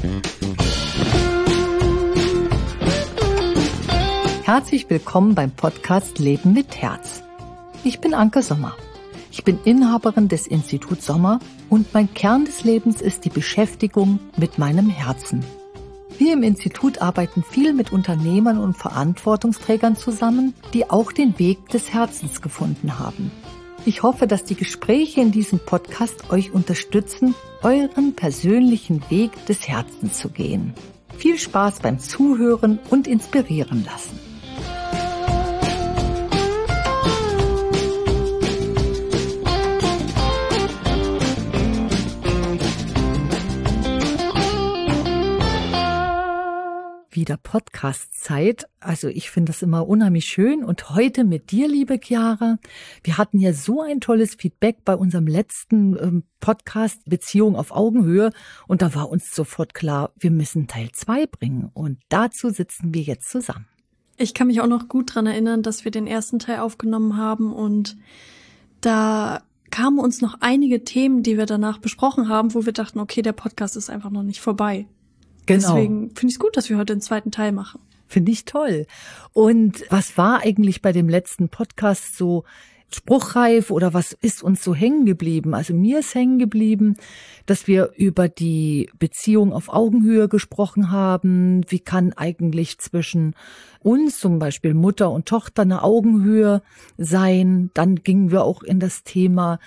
Herzlich willkommen beim Podcast Leben mit Herz. Ich bin Anke Sommer. Ich bin Inhaberin des Instituts Sommer und mein Kern des Lebens ist die Beschäftigung mit meinem Herzen. Wir im Institut arbeiten viel mit Unternehmern und Verantwortungsträgern zusammen, die auch den Weg des Herzens gefunden haben. Ich hoffe, dass die Gespräche in diesem Podcast euch unterstützen, euren persönlichen Weg des Herzens zu gehen. Viel Spaß beim Zuhören und inspirieren lassen. Wieder Podcast-Zeit. Also ich finde das immer unheimlich schön. Und heute mit dir, liebe Chiara. Wir hatten ja so ein tolles Feedback bei unserem letzten Podcast Beziehung auf Augenhöhe. Und da war uns sofort klar, wir müssen Teil 2 bringen. Und dazu sitzen wir jetzt zusammen. Ich kann mich auch noch gut daran erinnern, dass wir den ersten Teil aufgenommen haben. Und da kamen uns noch einige Themen, die wir danach besprochen haben, wo wir dachten, okay, der Podcast ist einfach noch nicht vorbei. Genau. Deswegen finde ich es gut, dass wir heute den zweiten Teil machen. Finde ich toll. Und was war eigentlich bei dem letzten Podcast so spruchreif oder was ist uns so hängen geblieben? Also mir ist hängen geblieben, dass wir über die Beziehung auf Augenhöhe gesprochen haben. Wie kann eigentlich zwischen uns, zum Beispiel Mutter und Tochter, eine Augenhöhe sein? Dann gingen wir auch in das Thema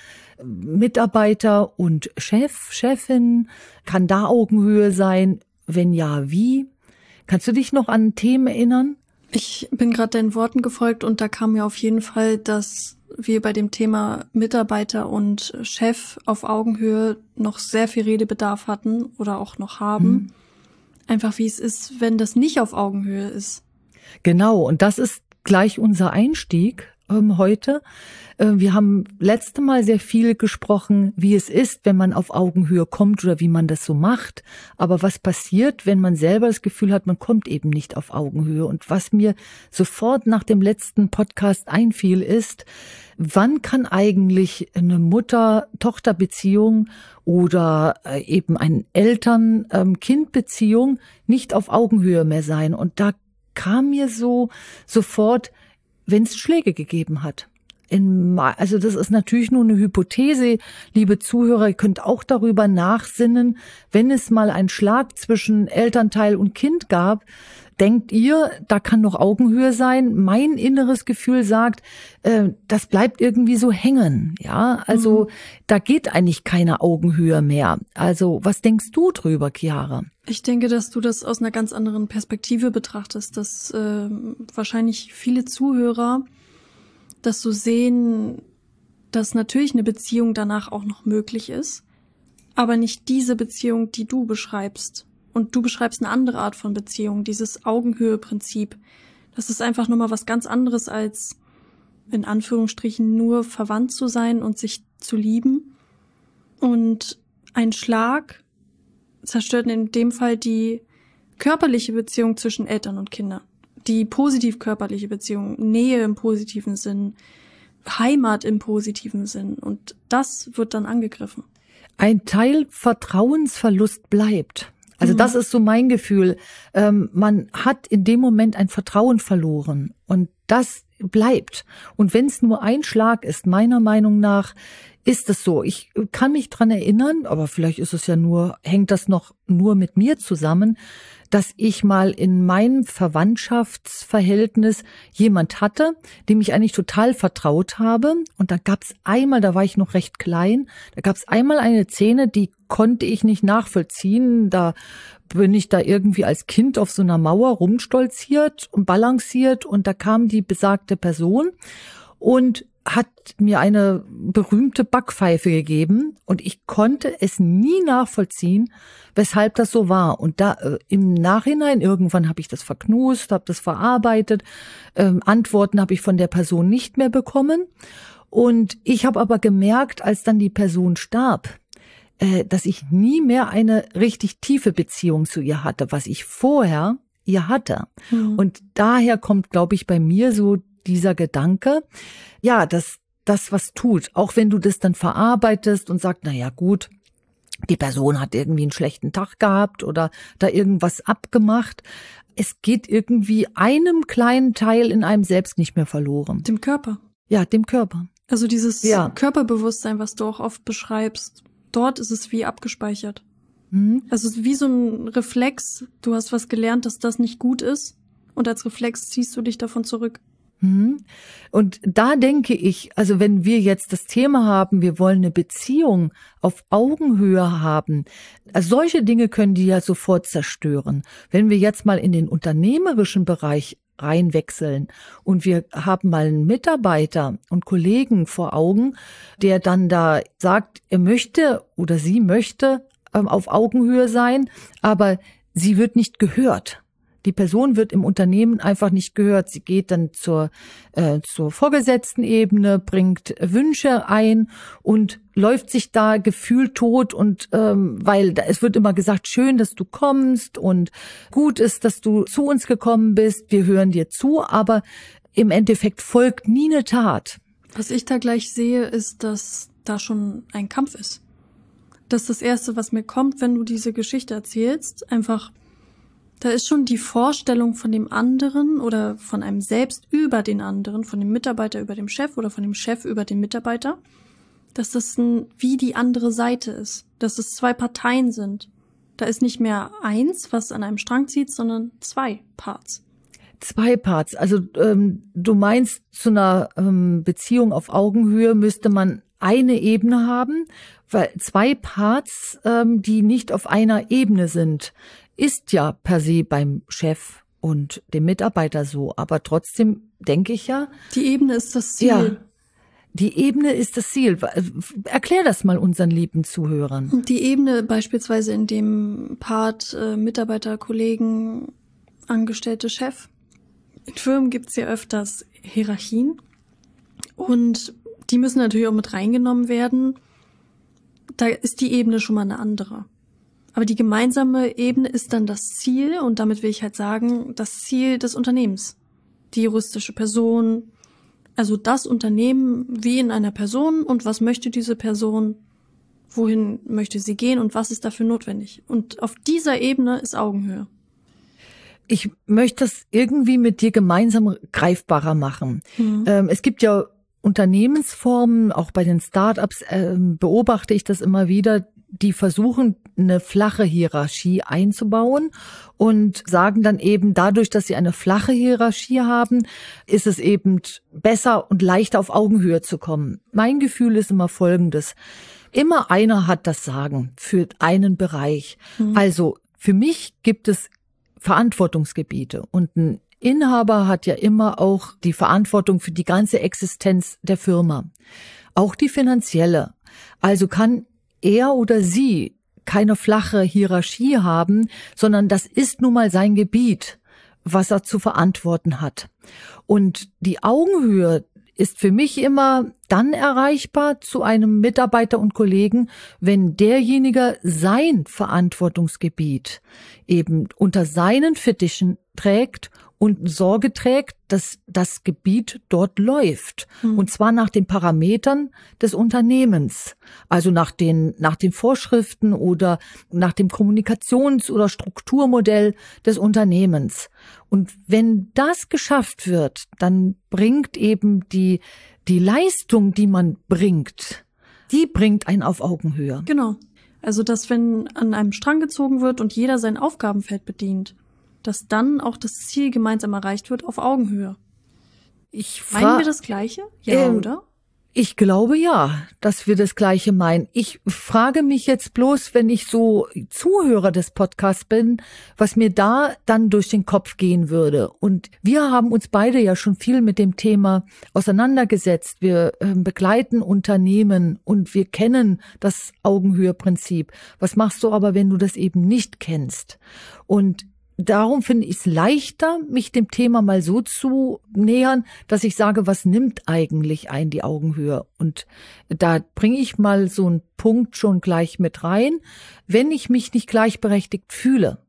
Mitarbeiter und Chef, Chefin. Kann da Augenhöhe sein? Wenn ja, wie? Kannst du dich noch an Themen erinnern? Ich bin gerade deinen Worten gefolgt und da kam mir auf jeden Fall, dass wir bei dem Thema Mitarbeiter und Chef auf Augenhöhe noch sehr viel Redebedarf hatten oder auch noch haben. Einfach wie es ist, wenn das nicht auf Augenhöhe ist. Genau, und das ist gleich unser Einstieg heute. Wir haben letzte Mal sehr viel gesprochen, wie es ist, wenn man auf Augenhöhe kommt oder wie man das so macht. Aber was passiert, wenn man selber das Gefühl hat, man kommt eben nicht auf Augenhöhe? Und was mir sofort nach dem letzten Podcast einfiel, ist, wann kann eigentlich eine Mutter-Tochter-Beziehung oder eben eine Eltern-Kind-Beziehung nicht auf Augenhöhe mehr sein? Und da kam mir so sofort, wenn es Schläge gegeben hat. Also das ist natürlich nur eine Hypothese, liebe Zuhörer, ihr könnt auch darüber nachsinnen, wenn es mal einen Schlag zwischen Elternteil und Kind gab, denkt ihr, da kann noch Augenhöhe sein? Mein inneres Gefühl sagt, das bleibt irgendwie so hängen, ja, also da geht eigentlich keine Augenhöhe mehr. Also was denkst du drüber, Chiara? Ich denke, dass du das aus einer ganz anderen Perspektive betrachtest, dass wahrscheinlich viele Zuhörer das so sehen, dass natürlich eine Beziehung danach auch noch möglich ist, aber nicht diese Beziehung, die du beschreibst. Und du beschreibst eine andere Art von Beziehung, dieses Augenhöhe-Prinzip. Das ist einfach nochmal was ganz anderes als, in Anführungsstrichen, nur verwandt zu sein und sich zu lieben. Und ein Schlag zerstört in dem Fall die körperliche Beziehung zwischen Eltern und Kindern. Die positiv körperliche Beziehung, Nähe im positiven Sinn, Heimat im positiven Sinn. Und das wird dann angegriffen. Ein Teil Vertrauensverlust bleibt. Also das ist so mein Gefühl. Man hat in dem Moment ein Vertrauen verloren und das bleibt. Und wenn es nur ein Schlag ist, meiner Meinung nach, ist es so. Ich kann mich dran erinnern, aber vielleicht ist es ja hängt das noch nur mit mir zusammen, dass ich mal in meinem Verwandtschaftsverhältnis jemand hatte, dem ich eigentlich total vertraut habe. Und da gab's einmal, da war ich noch recht klein, da gab's einmal eine Szene, die konnte ich nicht nachvollziehen. Da bin ich da irgendwie als Kind auf so einer Mauer rumstolziert und balanciert und da kam die besagte Person und hat mir eine berühmte Backpfeife gegeben und ich konnte es nie nachvollziehen, weshalb das so war. Und da im Nachhinein, irgendwann habe ich das verknust, habe das verarbeitet, Antworten habe ich von der Person nicht mehr bekommen. Und ich habe aber gemerkt, als dann die Person starb, dass ich nie mehr eine richtig tiefe Beziehung zu ihr hatte, was ich vorher ihr hatte. Und daher kommt, glaube ich, bei mir so dieser Gedanke, ja, dass das was tut, auch wenn du das dann verarbeitest und sagst, na ja, gut, die Person hat irgendwie einen schlechten Tag gehabt oder da irgendwas abgemacht. Es geht irgendwie einem kleinen Teil in einem selbst nicht mehr verloren. Dem Körper. Ja, dem Körper. Also dieses Körperbewusstsein, was du auch oft beschreibst, dort ist es wie abgespeichert. Also es ist wie so ein Reflex. Du hast was gelernt, dass das nicht gut ist. Und als Reflex ziehst du dich davon zurück. Und da denke ich, also wenn wir jetzt das Thema haben, wir wollen eine Beziehung auf Augenhöhe haben, also solche Dinge können die ja sofort zerstören. Wenn wir jetzt mal in den unternehmerischen Bereich reinwechseln und wir haben mal einen Mitarbeiter und Kollegen vor Augen, der dann da sagt, er möchte oder sie möchte auf Augenhöhe sein, aber sie wird nicht gehört. Die Person wird im Unternehmen einfach nicht gehört. Sie geht dann zur vorgesetzten Ebene, bringt Wünsche ein und läuft sich da gefühlt tot. Und weil es wird immer gesagt, schön, dass du kommst und gut ist, dass du zu uns gekommen bist. Wir hören dir zu, aber im Endeffekt folgt nie eine Tat. Was ich da gleich sehe, ist, dass da schon ein Kampf ist. Das ist das Erste, was mir kommt, wenn du diese Geschichte erzählst. Einfach, da ist schon die Vorstellung von dem anderen oder von einem selbst über den anderen, von dem Mitarbeiter über dem Chef oder von dem Chef über den Mitarbeiter, dass das wie die andere Seite ist, dass es zwei Parteien sind. Da ist nicht mehr eins, was an einem Strang zieht, sondern zwei Parts. Zwei Parts. Also du meinst, zu einer Beziehung auf Augenhöhe müsste man eine Ebene haben, weil zwei Parts, die nicht auf einer Ebene sind, ist ja per se beim Chef und dem Mitarbeiter so. Aber trotzdem denke ich ja. Die Ebene ist das Ziel. Ja, die Ebene ist das Ziel. Erklär das mal unseren lieben Zuhörern. Die Ebene beispielsweise in dem Part Mitarbeiter, Kollegen, Angestellte, Chef. In Firmen gibt's ja öfters Hierarchien und die müssen natürlich auch mit reingenommen werden. Da ist die Ebene schon mal eine andere. Aber die gemeinsame Ebene ist dann das Ziel und damit will ich halt sagen, das Ziel des Unternehmens. Die juristische Person, also das Unternehmen wie in einer Person und was möchte diese Person, wohin möchte sie gehen und was ist dafür notwendig. Und auf dieser Ebene ist Augenhöhe. Ich möchte das irgendwie mit dir gemeinsam greifbarer machen. Es gibt ja Unternehmensformen, auch bei den Startups beobachte ich das immer wieder, die versuchen, eine flache Hierarchie einzubauen und sagen dann eben, dadurch, dass sie eine flache Hierarchie haben, ist es eben besser und leichter auf Augenhöhe zu kommen. Mein Gefühl ist immer folgendes. Immer einer hat das Sagen für einen Bereich. Also für mich gibt es Verantwortungsgebiete und ein Inhaber hat ja immer auch die Verantwortung für die ganze Existenz der Firma, auch die finanzielle. Also kann er oder sie keine flache Hierarchie haben, sondern das ist nun mal sein Gebiet, was er zu verantworten hat. Und die Augenhöhe ist für mich immer dann erreichbar zu einem Mitarbeiter und Kollegen, wenn derjenige sein Verantwortungsgebiet eben unter seinen Fittichen trägt und Sorge trägt, dass das Gebiet dort läuft. Und zwar nach den Parametern des Unternehmens. Also nach den Vorschriften oder nach dem Kommunikations- oder Strukturmodell des Unternehmens. Und wenn das geschafft wird, dann bringt eben die Leistung, die man bringt, die bringt einen auf Augenhöhe. Genau. Also, dass wenn an einem Strang gezogen wird und jeder sein Aufgabenfeld bedient, dass dann auch das Ziel gemeinsam erreicht wird auf Augenhöhe. Meinen wir das Gleiche? Ja, oder? Ich glaube ja, dass wir das Gleiche meinen. Ich frage mich jetzt bloß, wenn ich so Zuhörer des Podcasts bin, was mir da dann durch den Kopf gehen würde. Und wir haben uns beide ja schon viel mit dem Thema auseinandergesetzt. Wir begleiten Unternehmen und wir kennen das Augenhöhe-Prinzip. Was machst du aber, wenn du das eben nicht kennst? Und darum finde ich es leichter, mich dem Thema mal so zu nähern, dass ich sage, was nimmt eigentlich die Augenhöhe? Und da bringe ich mal so einen Punkt schon gleich mit rein. Wenn ich mich nicht gleichberechtigt fühle,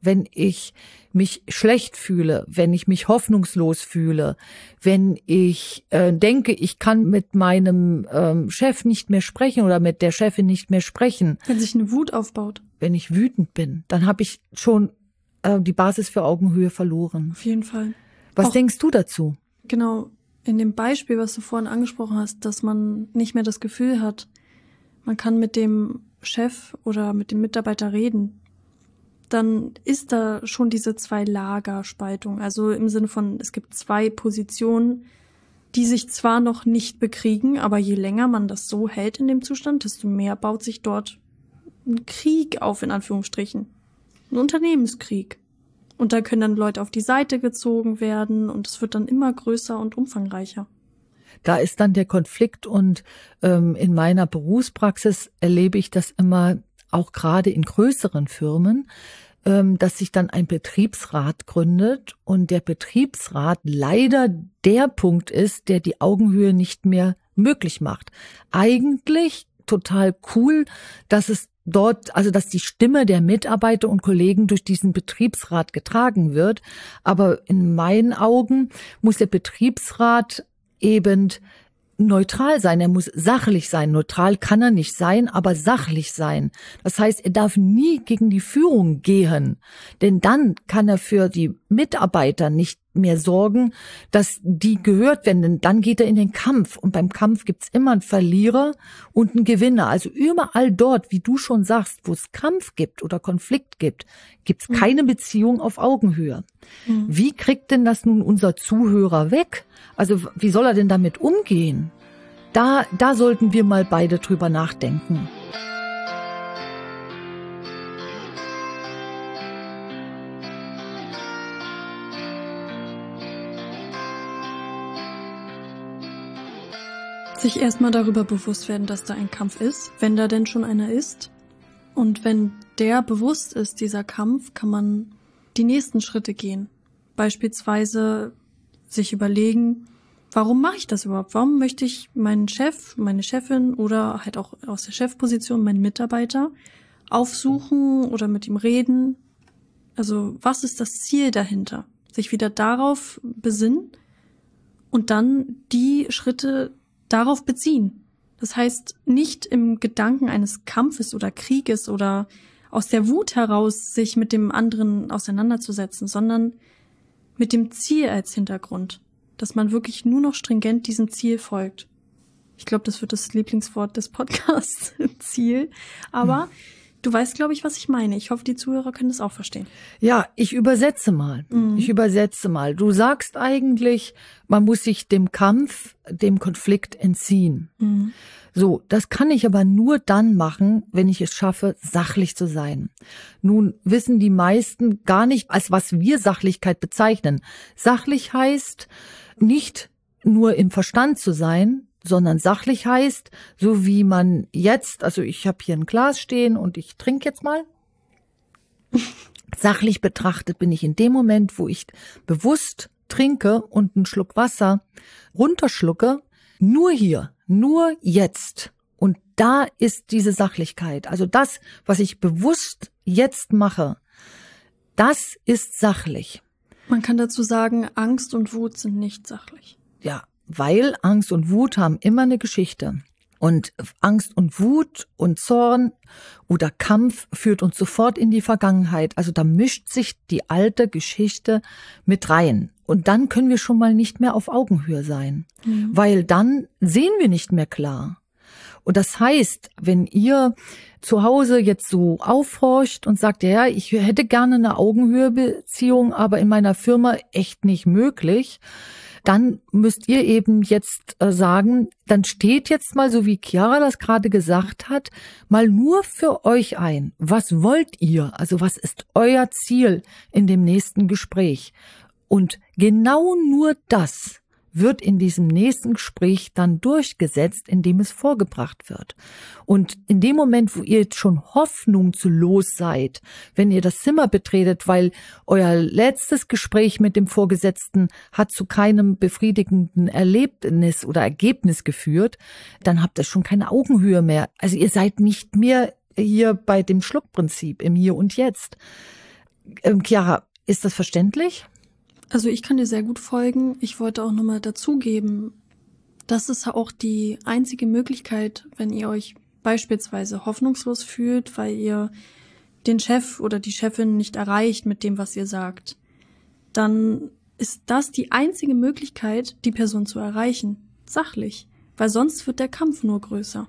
wenn ich mich schlecht fühle, wenn ich mich hoffnungslos fühle, wenn ich denke, ich kann mit meinem Chef nicht mehr sprechen oder mit der Chefin nicht mehr sprechen. Wenn sich eine Wut aufbaut. Wenn ich wütend bin, dann habe ich schon die Basis für Augenhöhe verloren. Auf jeden Fall. Was denkst du dazu? Genau, in dem Beispiel, was du vorhin angesprochen hast, dass man nicht mehr das Gefühl hat, man kann mit dem Chef oder mit dem Mitarbeiter reden, dann ist da schon diese 2-Lager-Spaltung. Also im Sinne von, es gibt 2 Positionen, die sich zwar noch nicht bekriegen, aber je länger man das so hält in dem Zustand, desto mehr baut sich dort ein Krieg auf, in Anführungsstrichen. Ein Unternehmenskrieg. Und da können dann Leute auf die Seite gezogen werden und es wird dann immer größer und umfangreicher. Da ist dann der Konflikt und in meiner Berufspraxis erlebe ich das immer auch gerade in größeren Firmen, dass sich dann ein Betriebsrat gründet und der Betriebsrat leider der Punkt ist, der die Augenhöhe nicht mehr möglich macht. Eigentlich total cool, dass es dort, also dass die Stimme der Mitarbeiter und Kollegen durch diesen Betriebsrat getragen wird. Aber in meinen Augen muss der Betriebsrat eben neutral sein, er muss sachlich sein. Neutral kann er nicht sein, aber sachlich sein. Das heißt, er darf nie gegen die Führung gehen, denn dann kann er für die Mitarbeiter nicht mehr sorgen, dass die gehört werden, denn dann geht er in den Kampf und beim Kampf gibt's immer einen Verlierer und einen Gewinner. Also überall dort, wie du schon sagst, wo es Kampf gibt oder Konflikt gibt, gibt's keine Beziehung auf Augenhöhe. Wie kriegt denn das nun unser Zuhörer weg? Also wie soll er denn damit umgehen? Da sollten wir mal beide drüber nachdenken. Sich erstmal darüber bewusst werden, dass da ein Kampf ist, wenn da denn schon einer ist. Und wenn der bewusst ist, dieser Kampf, kann man die nächsten Schritte gehen. Beispielsweise sich überlegen, warum mache ich das überhaupt? Warum möchte ich meinen Chef, meine Chefin oder halt auch aus der Chefposition meinen Mitarbeiter aufsuchen oder mit ihm reden? Also was ist das Ziel dahinter? Sich wieder darauf besinnen und dann die Schritte darauf beziehen. Das heißt, nicht im Gedanken eines Kampfes oder Krieges oder aus der Wut heraus sich mit dem anderen auseinanderzusetzen, sondern mit dem Ziel als Hintergrund, dass man wirklich nur noch stringent diesem Ziel folgt. Ich glaube, das wird das Lieblingswort des Podcasts, Ziel. Aber du weißt, glaube ich, was ich meine. Ich hoffe, die Zuhörer können das auch verstehen. Ja, ich übersetze mal. Du sagst eigentlich, man muss sich dem Kampf, dem Konflikt entziehen. So, das kann ich aber nur dann machen, wenn ich es schaffe, sachlich zu sein. Nun wissen die meisten gar nicht, als was wir Sachlichkeit bezeichnen. Sachlich heißt, nicht nur im Verstand zu sein, sondern sachlich heißt, so wie man jetzt, also ich habe hier ein Glas stehen und ich trinke jetzt mal. Sachlich betrachtet bin ich in dem Moment, wo ich bewusst trinke und einen Schluck Wasser runterschlucke, nur hier, nur jetzt. Und da ist diese Sachlichkeit. Also das, was ich bewusst jetzt mache, das ist sachlich. Man kann dazu sagen, Angst und Wut sind nicht sachlich. Ja, weil Angst und Wut haben immer eine Geschichte. Und Angst und Wut und Zorn oder Kampf führt uns sofort in die Vergangenheit. Also da mischt sich die alte Geschichte mit rein. Und dann können wir schon mal nicht mehr auf Augenhöhe sein, weil dann sehen wir nicht mehr klar. Und das heißt, wenn ihr zu Hause jetzt so aufhorcht und sagt, ja, ich hätte gerne eine Augenhöhebeziehung, aber in meiner Firma echt nicht möglich, dann müsst ihr eben jetzt sagen, dann steht jetzt mal, so wie Chiara das gerade gesagt hat, mal nur für euch ein. Was wollt ihr? Also was ist euer Ziel in dem nächsten Gespräch? Und genau nur das wird in diesem nächsten Gespräch dann durchgesetzt, indem es vorgebracht wird. Und in dem Moment, wo ihr jetzt schon hoffnungslos seid, wenn ihr das Zimmer betretet, weil euer letztes Gespräch mit dem Vorgesetzten hat zu keinem befriedigenden Erlebnis oder Ergebnis geführt, dann habt ihr schon keine Augenhöhe mehr. Also ihr seid nicht mehr hier bei dem Schluckprinzip im Hier und Jetzt. Chiara, ist das verständlich? Also ich kann dir sehr gut folgen. Ich wollte auch nochmal dazugeben, das ist auch die einzige Möglichkeit, wenn ihr euch beispielsweise hoffnungslos fühlt, weil ihr den Chef oder die Chefin nicht erreicht mit dem, was ihr sagt, dann ist das die einzige Möglichkeit, die Person zu erreichen, sachlich, weil sonst wird der Kampf nur größer.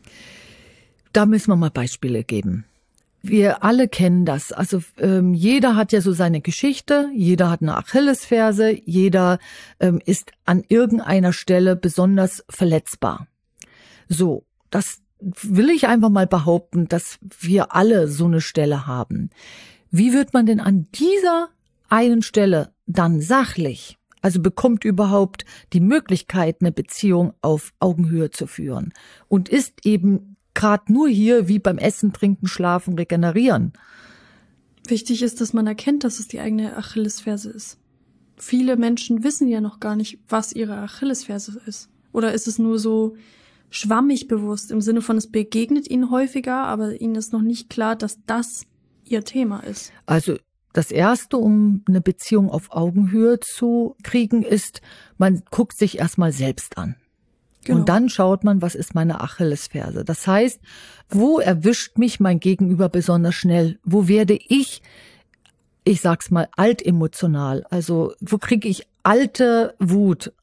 Da müssen wir mal Beispiele geben. Wir alle kennen das. Also jeder hat ja so seine Geschichte, jeder hat eine Achillesferse, jeder ist an irgendeiner Stelle besonders verletzbar. So, das will ich einfach mal behaupten, dass wir alle so eine Stelle haben. Wie wird man denn an dieser einen Stelle dann sachlich, also bekommt überhaupt die Möglichkeit, eine Beziehung auf Augenhöhe zu führen und ist eben gerade nur hier wie beim Essen, Trinken, Schlafen, Regenerieren? Wichtig ist, dass man erkennt, dass es die eigene Achillesferse ist. Viele Menschen wissen ja noch gar nicht, was ihre Achillesferse ist. Oder ist es nur so schwammig bewusst, im Sinne von, es begegnet ihnen häufiger, aber ihnen ist noch nicht klar, dass das ihr Thema ist. Also das Erste, um eine Beziehung auf Augenhöhe zu kriegen, ist, man guckt sich erstmal selbst an. Genau. Und dann schaut man, was ist meine Achillesferse. Das heißt, wo erwischt mich mein Gegenüber besonders schnell? Wo werde ich sag's mal, altemotional? Also wo kriege ich alte Wut,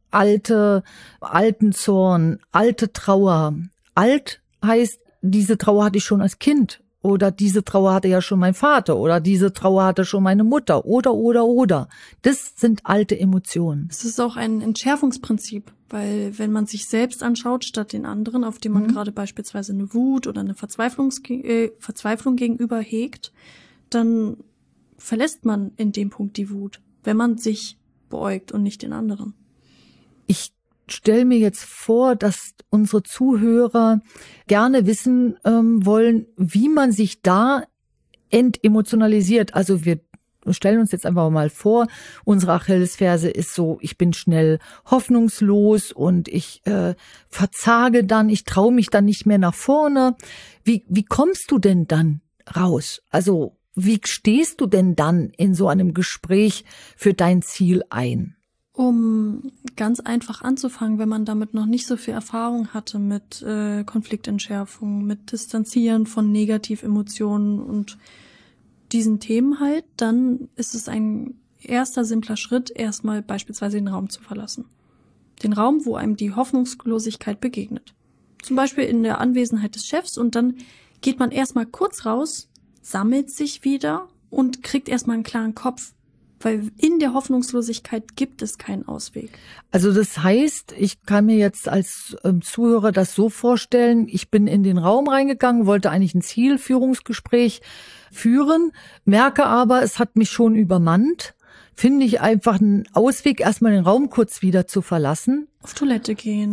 alten Zorn, alte Trauer? Alt heißt, diese Trauer hatte ich schon als Kind. Oder diese Trauer hatte ja schon mein Vater. Oder diese Trauer hatte schon meine Mutter. Oder. Das sind alte Emotionen. Es ist auch ein Entschärfungsprinzip. Weil wenn man sich selbst anschaut, statt den anderen, auf dem man gerade beispielsweise eine Wut oder eine Verzweiflung gegenüber hegt, dann verlässt man in dem Punkt die Wut, wenn man sich beäugt und nicht den anderen. Ich stelle mir jetzt vor, dass unsere Zuhörer gerne wissen wollen, wie man sich da entemotionalisiert. Also wir stellen uns jetzt einfach mal vor, unsere Achillesferse ist so, ich bin schnell hoffnungslos und ich verzage dann, ich traue mich dann nicht mehr nach vorne. Wie kommst du denn dann raus? Also wie stehst du denn dann in so einem Gespräch für dein Ziel ein? Um ganz einfach anzufangen, wenn man damit noch nicht so viel Erfahrung hatte mit Konfliktentschärfung, mit Distanzieren von Negativemotionen und diesen Themen halt, dann ist es ein erster simpler Schritt, erstmal beispielsweise den Raum zu verlassen. Den Raum, wo einem die Hoffnungslosigkeit begegnet. Zum Beispiel in der Anwesenheit des Chefs und dann geht man erstmal kurz raus, sammelt sich wieder und kriegt erstmal einen klaren Kopf. Weil in der Hoffnungslosigkeit gibt es keinen Ausweg. Also das heißt, ich kann mir jetzt als Zuhörer das so vorstellen, ich bin in den Raum reingegangen, wollte eigentlich ein Zielführungsgespräch führen, merke aber, es hat mich schon übermannt, finde ich einfach einen Ausweg, erstmal den Raum kurz wieder zu verlassen. Auf Toilette gehen,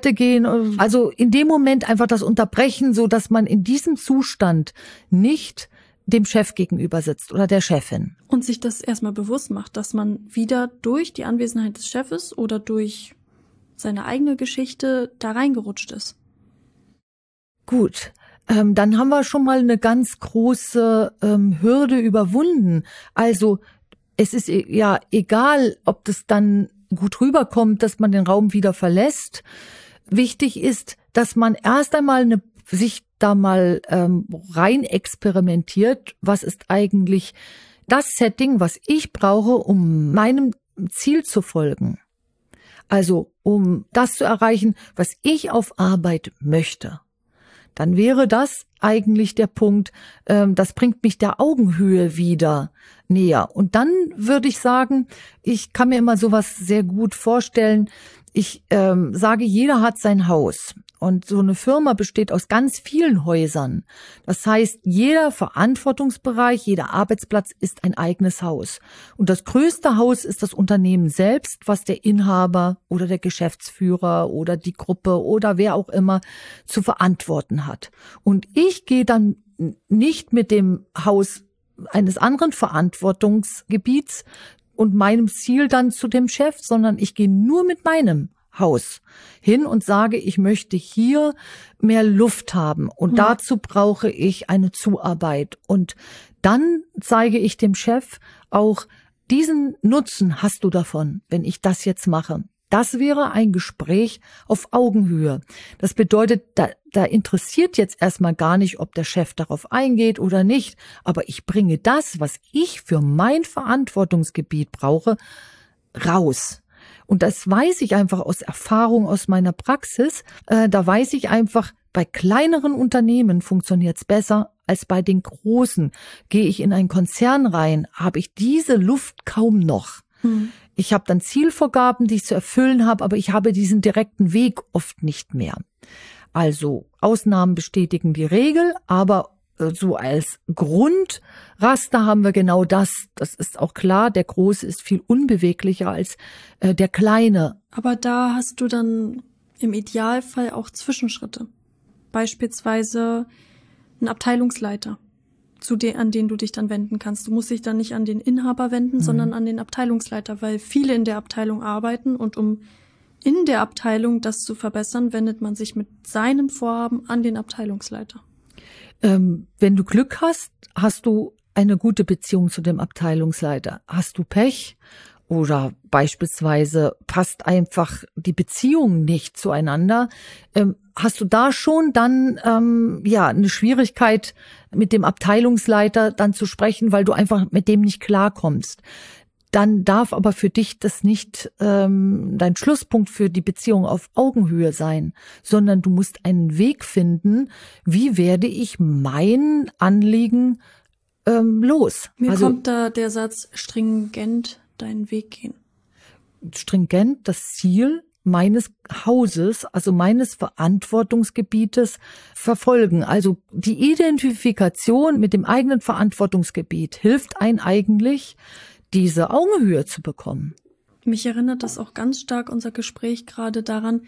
also in dem Moment einfach das unterbrechen, so dass man in diesem Zustand nicht dem Chef gegenüber sitzt oder der Chefin. Und sich das erstmal bewusst macht, dass man wieder durch die Anwesenheit des Chefes oder durch seine eigene Geschichte da reingerutscht ist. Gut, dann haben wir schon mal eine ganz große Hürde überwunden. Also es ist ja egal, ob das dann gut rüberkommt, dass man den Raum wieder verlässt. Wichtig ist, dass man erst einmal sich da mal rein experimentiert, was ist eigentlich das Setting, was ich brauche, um meinem Ziel zu folgen. Also um das zu erreichen, was ich auf Arbeit möchte. Dann wäre das eigentlich der Punkt, das bringt mich der Augenhöhe wieder näher. Und dann würde ich sagen, ich kann mir immer sowas sehr gut vorstellen. Ich sage, jeder hat sein Haus. Und so eine Firma besteht aus ganz vielen Häusern. Das heißt, jeder Verantwortungsbereich, jeder Arbeitsplatz ist ein eigenes Haus. Und das größte Haus ist das Unternehmen selbst, was der Inhaber oder der Geschäftsführer oder die Gruppe oder wer auch immer zu verantworten hat. Und ich gehe dann nicht mit dem Haus eines anderen Verantwortungsgebiets und meinem Ziel dann zu dem Chef, sondern ich gehe nur mit meinem Haus hin und sage, ich möchte hier mehr Luft haben und dazu brauche ich eine Zuarbeit und dann zeige ich dem Chef auch, diesen Nutzen hast du davon, wenn ich das jetzt mache. Das wäre ein Gespräch auf Augenhöhe. Das bedeutet, da interessiert jetzt erstmal gar nicht, ob der Chef darauf eingeht oder nicht. Aber ich bringe das, was ich für mein Verantwortungsgebiet brauche, raus. Und das weiß ich einfach aus Erfahrung, aus meiner Praxis. Da weiß ich einfach, bei kleineren Unternehmen funktioniert es besser als bei den großen. Gehe ich in einen Konzern rein, habe ich diese Luft kaum noch. Ich habe dann Zielvorgaben, die ich zu erfüllen habe, aber ich habe diesen direkten Weg oft nicht mehr. Also Ausnahmen bestätigen die Regel, aber so als Grundraster haben wir genau das. Das ist auch klar, der Große ist viel unbeweglicher als der Kleine. Aber da hast du dann im Idealfall auch Zwischenschritte. Beispielsweise ein Abteilungsleiter, an den du dich dann wenden kannst. Du musst dich dann nicht an den Inhaber wenden, sondern an den Abteilungsleiter, weil viele in der Abteilung arbeiten und um in der Abteilung das zu verbessern, wendet man sich mit seinem Vorhaben an den Abteilungsleiter. Wenn du Glück hast, hast du eine gute Beziehung zu dem Abteilungsleiter. Hast du Pech oder beispielsweise passt einfach die Beziehung nicht zueinander, hast du da schon dann eine Schwierigkeit mit dem Abteilungsleiter dann zu sprechen, weil du einfach mit dem nicht klarkommst. Dann darf aber für dich das nicht dein Schlusspunkt für die Beziehung auf Augenhöhe sein, sondern du musst einen Weg finden, wie werde ich mein Anliegen los. Mir kommt da der Satz stringent deinen Weg gehen. Stringent das Ziel meines Hauses, also meines Verantwortungsgebietes verfolgen. Also die Identifikation mit dem eigenen Verantwortungsgebiet hilft einem eigentlich, diese Augenhöhe zu bekommen. Mich erinnert das auch ganz stark, unser Gespräch gerade daran,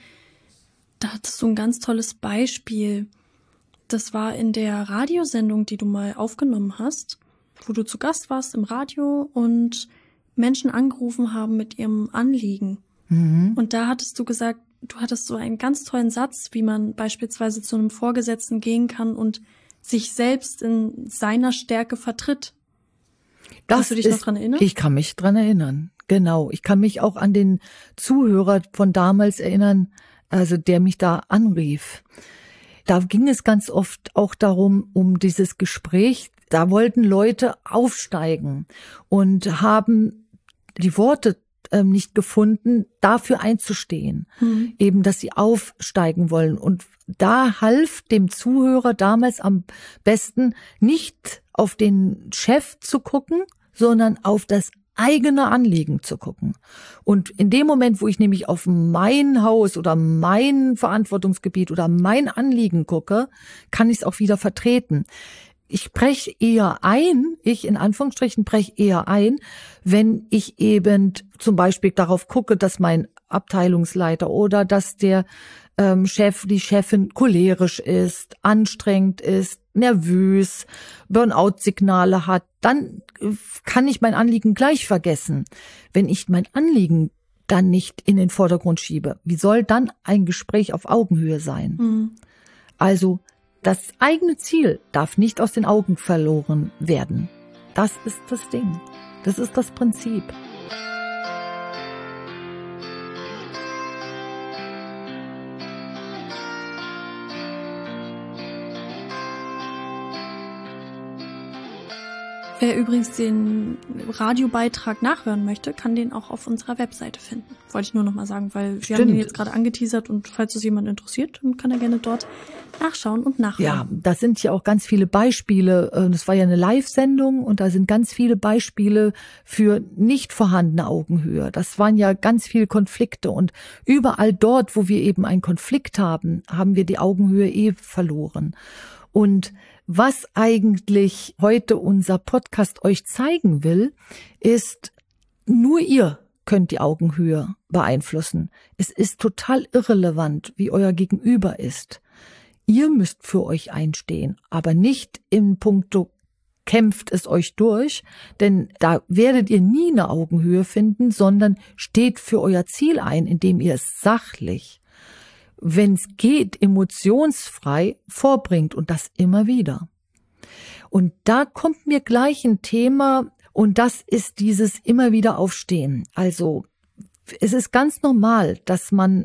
da hattest du ein ganz tolles Beispiel. Das war in der Radiosendung, die du mal aufgenommen hast, wo du zu Gast warst im Radio und Menschen angerufen haben mit ihrem Anliegen. Und da hattest du gesagt, du hattest so einen ganz tollen Satz, wie man beispielsweise zu einem Vorgesetzten gehen kann und sich selbst in seiner Stärke vertritt. Kannst du dich noch dran erinnern? Ich kann mich dran erinnern, genau. Ich kann mich auch an den Zuhörer von damals erinnern, also der mich da anrief. Da ging es ganz oft auch darum, um dieses Gespräch. Da wollten Leute aufsteigen und haben die Worte nicht gefunden, dafür einzustehen, eben, dass sie aufsteigen wollen. Und da half dem Zuhörer damals am besten, nicht auf den Chef zu gucken, sondern auf das eigene Anliegen zu gucken. Und in dem Moment, wo ich nämlich auf mein Haus oder mein Verantwortungsgebiet oder mein Anliegen gucke, kann ich es auch wieder vertreten. Ich breche eher ein, in Anführungsstrichen breche eher ein, wenn ich eben zum Beispiel darauf gucke, dass mein Abteilungsleiter oder dass der Chef, die Chefin cholerisch ist, anstrengend ist, nervös, Burnout-Signale hat, dann kann ich mein Anliegen gleich vergessen. Wenn ich mein Anliegen dann nicht in den Vordergrund schiebe, wie soll dann ein Gespräch auf Augenhöhe sein? Also das eigene Ziel darf nicht aus den Augen verloren werden. Das ist das Ding. Das ist das Prinzip. Wer übrigens den Radiobeitrag nachhören möchte, kann den auch auf unserer Webseite finden. Wollte ich nur noch mal sagen, weil wir haben den jetzt gerade angeteasert und falls es jemand interessiert, dann kann er gerne dort nachschauen und nachhören. Ja, da sind ja auch ganz viele Beispiele. Das war ja eine Live-Sendung und da sind ganz viele Beispiele für nicht vorhandene Augenhöhe. Das waren ja ganz viele Konflikte und überall dort, wo wir eben einen Konflikt haben, haben wir die Augenhöhe verloren. Und was eigentlich heute unser Podcast euch zeigen will, ist, nur ihr könnt die Augenhöhe beeinflussen. Es ist total irrelevant, wie euer Gegenüber ist. Ihr müsst für euch einstehen, aber nicht in puncto kämpft es euch durch, denn da werdet ihr nie eine Augenhöhe finden, sondern steht für euer Ziel ein, indem ihr es sachlich, wenn es geht, emotionsfrei vorbringt und das immer wieder. Und da kommt mir gleich ein Thema, und das ist dieses immer wieder Aufstehen. Also es ist ganz normal, dass man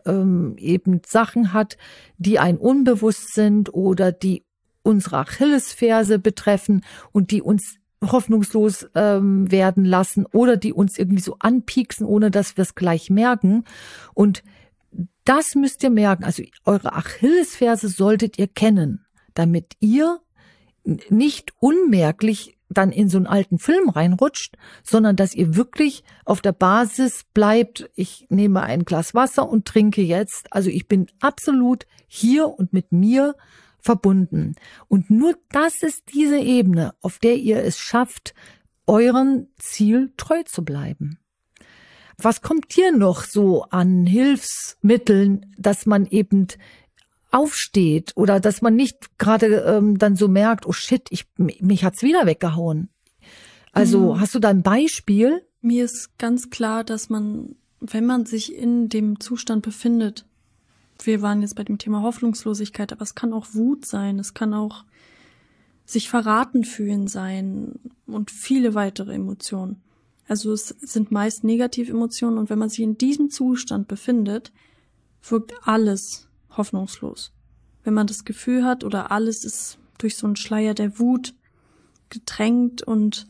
eben Sachen hat, die ein unbewusst sind oder die unsere Achillesferse betreffen und die uns hoffnungslos werden lassen oder die uns irgendwie so anpieksen, ohne dass wir es gleich merken. Und das müsst ihr merken. Also eure Achillesferse solltet ihr kennen, damit ihr nicht unmerklich dann in so einen alten Film reinrutscht, sondern dass ihr wirklich auf der Basis bleibt. Ich nehme ein Glas Wasser und trinke jetzt. Also ich bin absolut hier und mit mir verbunden. Und nur das ist diese Ebene, auf der ihr es schafft, euren Ziel treu zu bleiben. Was kommt hier noch so an Hilfsmitteln, dass man eben aufsteht oder dass man nicht gerade dann so merkt, oh shit, mich hat's wieder weggehauen. Also hast du da ein Beispiel? Mir ist ganz klar, dass man, wenn man sich in dem Zustand befindet, wir waren jetzt bei dem Thema Hoffnungslosigkeit, aber es kann auch Wut sein, es kann auch sich verraten fühlen sein und viele weitere Emotionen. Also es sind meist Negativemotionen und wenn man sich in diesem Zustand befindet, wirkt alles hoffnungslos. Wenn man das Gefühl hat oder alles ist durch so einen Schleier der Wut getränkt und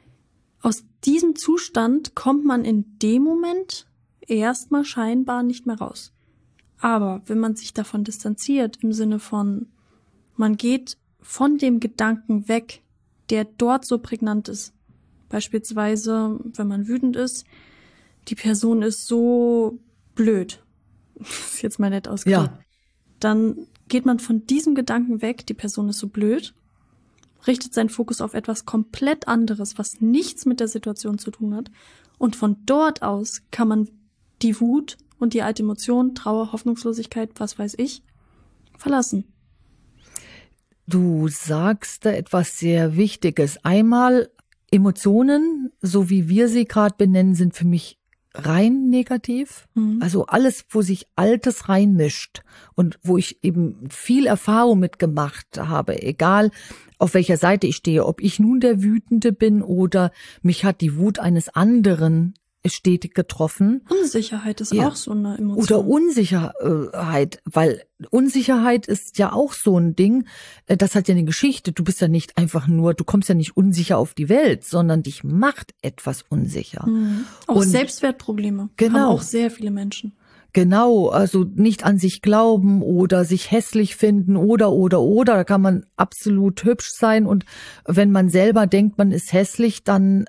aus diesem Zustand kommt man in dem Moment erstmal scheinbar nicht mehr raus. Aber wenn man sich davon distanziert, im Sinne von, man geht von dem Gedanken weg, der dort so prägnant ist. Beispielsweise, wenn man wütend ist, die Person ist so blöd. Das ist jetzt mal nett ausgedrückt. Ja. Dann geht man von diesem Gedanken weg, die Person ist so blöd, richtet seinen Fokus auf etwas komplett anderes, was nichts mit der Situation zu tun hat. Und von dort aus kann man die Wut und die alte Emotion, Trauer, Hoffnungslosigkeit, was weiß ich, verlassen. Du sagst da etwas sehr Wichtiges. Einmal, Emotionen, so wie wir sie gerade benennen, sind für mich rein negativ. Also alles, wo sich Altes reinmischt und wo ich eben viel Erfahrung mitgemacht habe, egal auf welcher Seite ich stehe, ob ich nun der Wütende bin oder mich hat die Wut eines anderen stetig getroffen. Unsicherheit ist auch so eine Emotion. Oder Unsicherheit, weil Unsicherheit ist ja auch so ein Ding, das hat ja eine Geschichte. Du bist ja nicht einfach nur, du kommst ja nicht unsicher auf die Welt, sondern dich macht etwas unsicher. Auch Selbstwertprobleme haben auch sehr viele Menschen. Genau, also nicht an sich glauben oder sich hässlich finden oder. Da kann man absolut hübsch sein und wenn man selber denkt, man ist hässlich, dann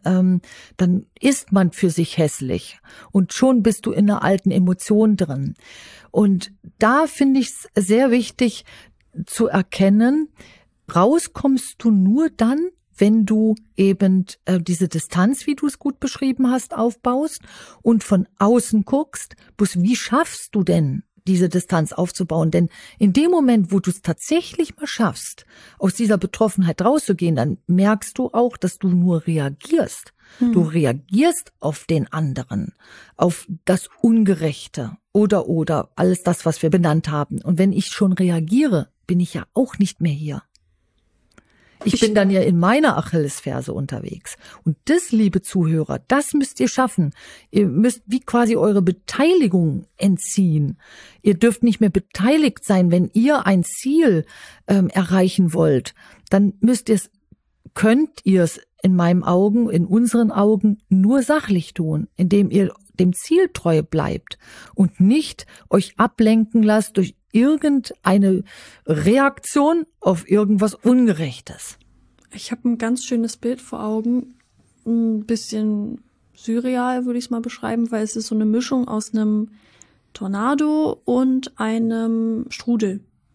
ist man für sich hässlich und schon bist du in einer alten Emotion drin. Und da finde ich es sehr wichtig zu erkennen, rauskommst du nur dann, wenn du eben diese Distanz, wie du es gut beschrieben hast, aufbaust und von außen guckst, wie schaffst du denn, diese Distanz aufzubauen? Denn in dem Moment, wo du es tatsächlich mal schaffst, aus dieser Betroffenheit rauszugehen, dann merkst du auch, dass du nur reagierst. Du reagierst auf den anderen, auf das Ungerechte oder alles das, was wir benannt haben. Und wenn ich schon reagiere, bin ich ja auch nicht mehr hier. Ich bin dann ja in meiner Achillesferse unterwegs. Und das, liebe Zuhörer, das müsst ihr schaffen. Ihr müsst wie quasi eure Beteiligung entziehen. Ihr dürft nicht mehr beteiligt sein, wenn ihr ein Ziel erreichen wollt. Dann könnt ihr es in unseren Augen nur sachlich tun, indem ihr dem Ziel treu bleibt und nicht euch ablenken lasst durch irgendeine Reaktion auf irgendwas Ungerechtes. Ich habe ein ganz schönes Bild vor Augen, ein bisschen surreal würde ich es mal beschreiben, weil es ist so eine Mischung aus einem Tornado und einem Strudel.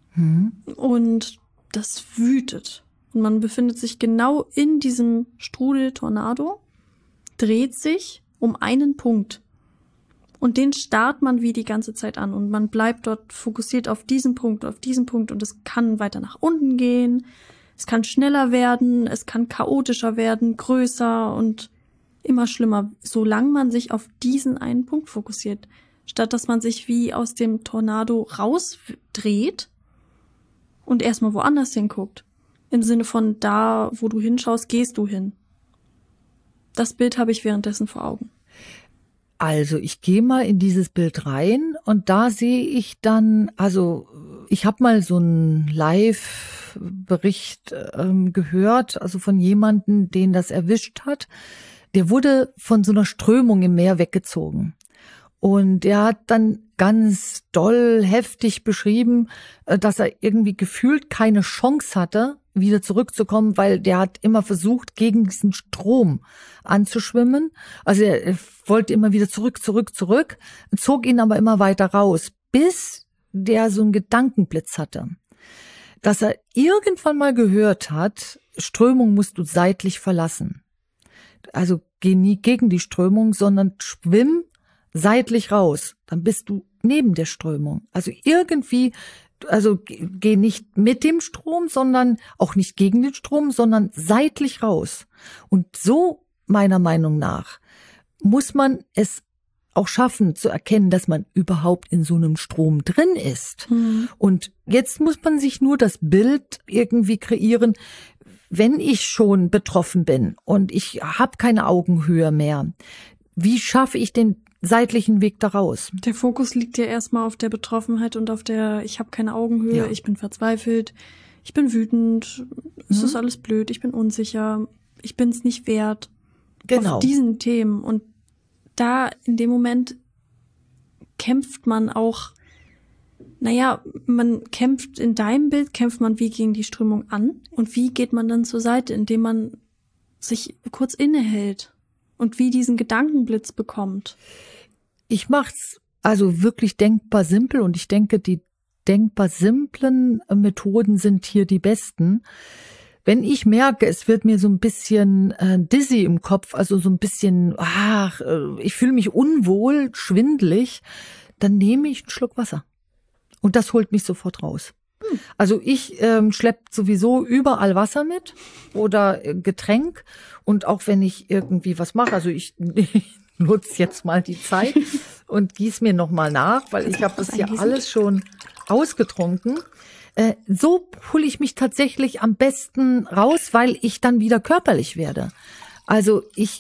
Und das wütet. Und man befindet sich genau in diesem Strudel-Tornado, dreht sich um einen Punkt. Und den starrt man wie die ganze Zeit an und man bleibt dort fokussiert auf diesen Punkt und es kann weiter nach unten gehen, es kann schneller werden, es kann chaotischer werden, größer und immer schlimmer, solange man sich auf diesen einen Punkt fokussiert, statt dass man sich wie aus dem Tornado rausdreht und erstmal woanders hinguckt. Im Sinne von da, wo du hinschaust, gehst du hin. Das Bild habe ich währenddessen vor Augen. Also ich gehe mal in dieses Bild rein und da sehe ich dann, also ich habe mal so einen Live-Bericht gehört, also von jemandem, den das erwischt hat. Der wurde von so einer Strömung im Meer weggezogen. Und er hat dann ganz doll, heftig beschrieben, dass er irgendwie gefühlt keine Chance hatte, wieder zurückzukommen, weil der hat immer versucht, gegen diesen Strom anzuschwimmen. Also er wollte immer wieder zurück, zog ihn aber immer weiter raus, bis der so einen Gedankenblitz hatte, dass er irgendwann mal gehört hat, Strömung musst du seitlich verlassen. Also geh nie gegen die Strömung, sondern schwimm seitlich raus. Dann bist du neben der Strömung. Also irgendwie, also geh nicht mit dem Strom, sondern auch nicht gegen den Strom, sondern seitlich raus. Und so, meiner Meinung nach, muss man es auch schaffen zu erkennen, dass man überhaupt in so einem Strom drin ist. Mhm. Und jetzt muss man sich nur das Bild irgendwie kreieren, wenn ich schon betroffen bin und ich habe keine Augenhöhe mehr. Wie schaffe ich den seitlichen Weg daraus? Der Fokus liegt ja erstmal auf der Betroffenheit und auf der, ich habe keine Augenhöhe, ja. Ich bin verzweifelt, ich bin wütend, es ist alles blöd, ich bin unsicher, ich bin es nicht wert. Genau. Auf diesen Themen. Und da in dem Moment kämpft man auch, man kämpft in deinem Bild, kämpft man wie gegen die Strömung an. Und wie geht man dann zur Seite, indem man sich kurz innehält und wie diesen Gedankenblitz bekommt? Ich mach's also wirklich denkbar simpel und ich denke, die denkbar simplen Methoden sind hier die besten. Wenn ich merke, es wird mir so ein bisschen dizzy im Kopf, also so ein bisschen, ich fühle mich unwohl, schwindelig, dann nehme ich einen Schluck Wasser. Und das holt mich sofort raus. Also ich schleppe sowieso überall Wasser mit oder Getränk. Und auch wenn ich irgendwie was mache, also ich nutze jetzt mal die Zeit und gieße mir nochmal nach, weil ich habe das hier alles schon ausgetrunken. So hole ich mich tatsächlich am besten raus, weil ich dann wieder körperlich werde. Also ich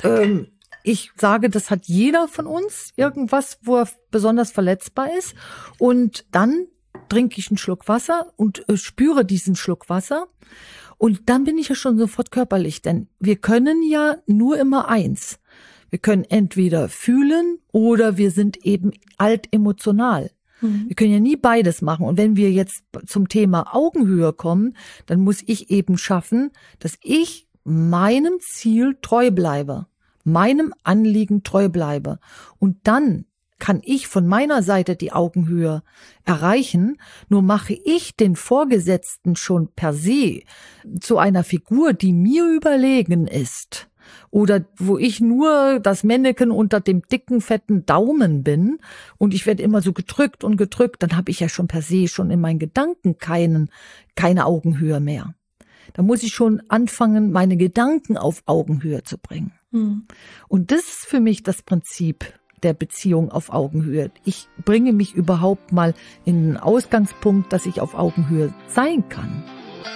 sage, das hat jeder von uns, irgendwas, wo er besonders verletzbar ist. Und dann trinke ich einen Schluck Wasser und spüre diesen Schluck Wasser. Und dann bin ich ja schon sofort körperlich, denn wir können ja nur immer eins. Wir können entweder fühlen oder wir sind eben altemotional. Wir können ja nie beides machen. Und wenn wir jetzt zum Thema Augenhöhe kommen, dann muss ich eben schaffen, dass ich meinem Ziel treu bleibe, meinem Anliegen treu bleibe. Und dann kann ich von meiner Seite die Augenhöhe erreichen. Nur mache ich den Vorgesetzten schon per se zu einer Figur, die mir überlegen ist. Oder wo ich nur das Männchen unter dem dicken, fetten Daumen bin und ich werde immer so gedrückt, dann habe ich ja schon per se schon in meinen Gedanken keine Augenhöhe mehr. Da muss ich schon anfangen, meine Gedanken auf Augenhöhe zu bringen. Und das ist für mich das Prinzip der Beziehung auf Augenhöhe. Ich bringe mich überhaupt mal in den Ausgangspunkt, dass ich auf Augenhöhe sein kann.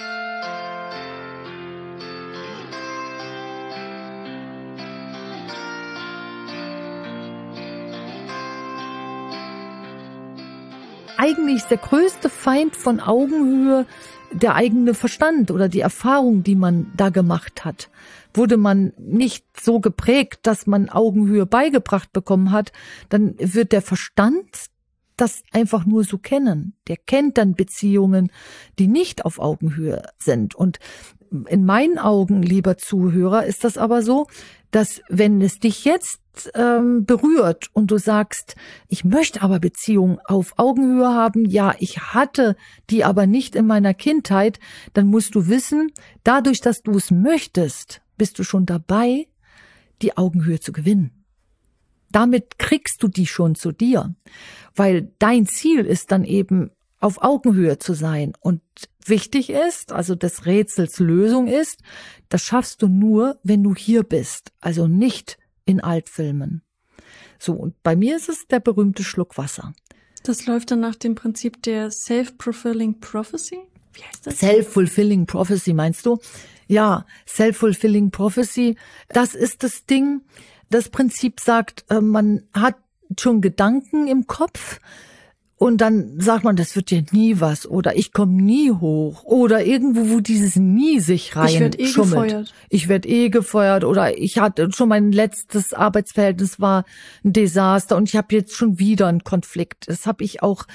Eigentlich ist der größte Feind von Augenhöhe der eigene Verstand oder die Erfahrung, die man da gemacht hat. Wurde man nicht so geprägt, dass man Augenhöhe beigebracht bekommen hat, dann wird der Verstand das einfach nur so kennen. Der kennt dann Beziehungen, die nicht auf Augenhöhe sind. Und in meinen Augen, lieber Zuhörer, ist das aber so, dass wenn es dich jetzt berührt und du sagst, ich möchte aber Beziehungen auf Augenhöhe haben, ja, ich hatte die aber nicht in meiner Kindheit, dann musst du wissen, dadurch, dass du es möchtest, bist du schon dabei, die Augenhöhe zu gewinnen. Damit kriegst du die schon zu dir, weil dein Ziel ist dann eben, auf Augenhöhe zu sein. Und wichtig ist, also des Rätsels Lösung ist, das schaffst du nur, wenn du hier bist, also nicht in Altfilmen. So, und bei mir ist es der berühmte Schluck Wasser. Das läuft dann nach dem Prinzip der Self-Fulfilling Prophecy? Wie heißt das? Self-fulfilling prophecy, meinst du? Ja, self-fulfilling prophecy, das ist das Ding. Das Prinzip sagt, man hat schon Gedanken im Kopf und dann sagt man, das wird ja nie was oder ich komme nie hoch oder irgendwo, wo dieses nie sich rein Ich werde gefeuert. Ich werde gefeuert oder ich hatte schon mein letztes Arbeitsverhältnis war ein Desaster und ich habe jetzt schon wieder einen Konflikt. Das habe ich auch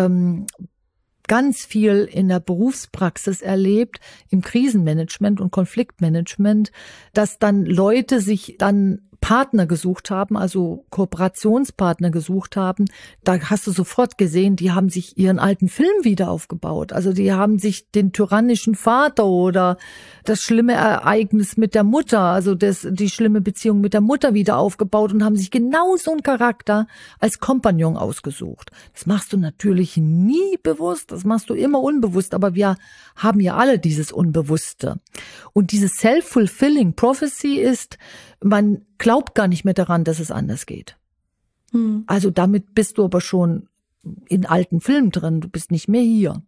ganz viel in der Berufspraxis erlebt, im Krisenmanagement und Konfliktmanagement, dass dann Leute sich dann Partner gesucht haben, also Kooperationspartner gesucht haben. Da hast du sofort gesehen, die haben sich ihren alten Film wieder aufgebaut. Also die haben sich den tyrannischen Vater oder das schlimme Ereignis mit der Mutter, also die schlimme Beziehung mit der Mutter wieder aufgebaut und haben sich genau so einen Charakter als Kompagnon ausgesucht. Das machst du natürlich nie bewusst, das machst du immer unbewusst, aber wir haben ja alle dieses Unbewusste. Und diese self-fulfilling prophecy ist, man glaubt gar nicht mehr daran, dass es anders geht. Also damit bist du aber schon in alten Filmen drin, du bist nicht mehr hier.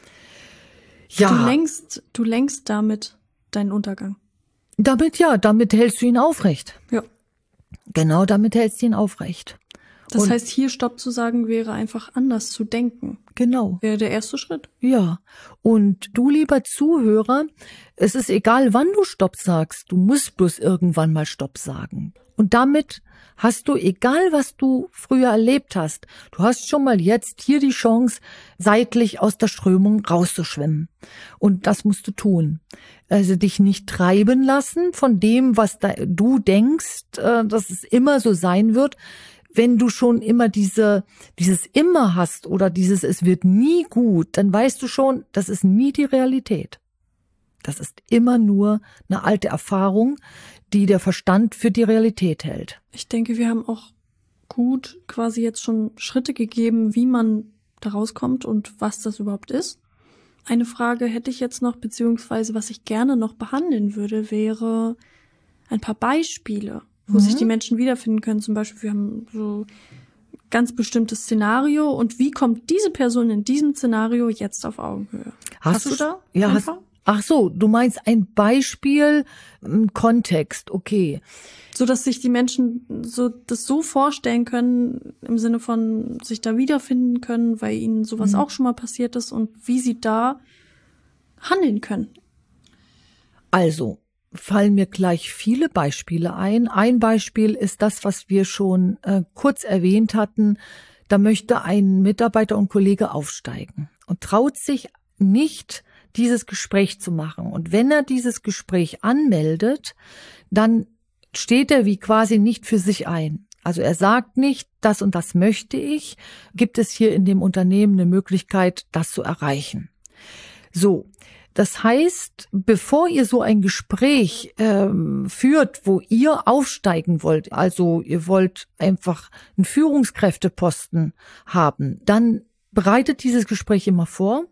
Ja. Du lenkst damit deinen Untergang. Damit hältst du ihn aufrecht. Ja. Genau, damit hältst du ihn aufrecht. Das heißt, hier Stopp zu sagen, wäre einfach anders zu denken. Genau. Wäre der erste Schritt. Ja. Und du, lieber Zuhörer, es ist egal, wann du Stopp sagst, du musst bloß irgendwann mal Stopp sagen. Und damit hast du, egal was du früher erlebt hast, du hast schon mal jetzt hier die Chance, seitlich aus der Strömung rauszuschwimmen. Und das musst du tun. Also dich nicht treiben lassen von dem, was du denkst, dass es immer so sein wird. Wenn du schon immer dieses immer hast oder dieses es wird nie gut, dann weißt du schon, das ist nie die Realität. Das ist immer nur eine alte Erfahrung, die der Verstand für die Realität hält. Ich denke, wir haben auch gut quasi jetzt schon Schritte gegeben, wie man da rauskommt und was das überhaupt ist. Eine Frage hätte ich jetzt noch, beziehungsweise was ich gerne noch behandeln würde, wäre ein paar Beispiele, wo sich die Menschen wiederfinden können. Zum Beispiel, wir haben so ganz bestimmtes Szenario und wie kommt diese Person in diesem Szenario jetzt auf Augenhöhe? Hast du da? Ja, ach so, du meinst ein Beispiel, ein Kontext, okay. So dass sich die Menschen das so vorstellen können, im Sinne von sich da wiederfinden können, weil ihnen sowas auch schon mal passiert ist und wie sie da handeln können. Also, fallen mir gleich viele Beispiele ein. Ein Beispiel ist das, was wir schon kurz erwähnt hatten. Da möchte ein Mitarbeiter und Kollege aufsteigen und traut sich nicht, dieses Gespräch zu machen. Und wenn er dieses Gespräch anmeldet, dann steht er wie quasi nicht für sich ein. Also er sagt nicht, das und das möchte ich. Gibt es hier in dem Unternehmen eine Möglichkeit, das zu erreichen? So. Das heißt, bevor ihr so ein Gespräch führt, wo ihr aufsteigen wollt, also ihr wollt einfach einen Führungskräfteposten haben, dann bereitet dieses Gespräch immer vor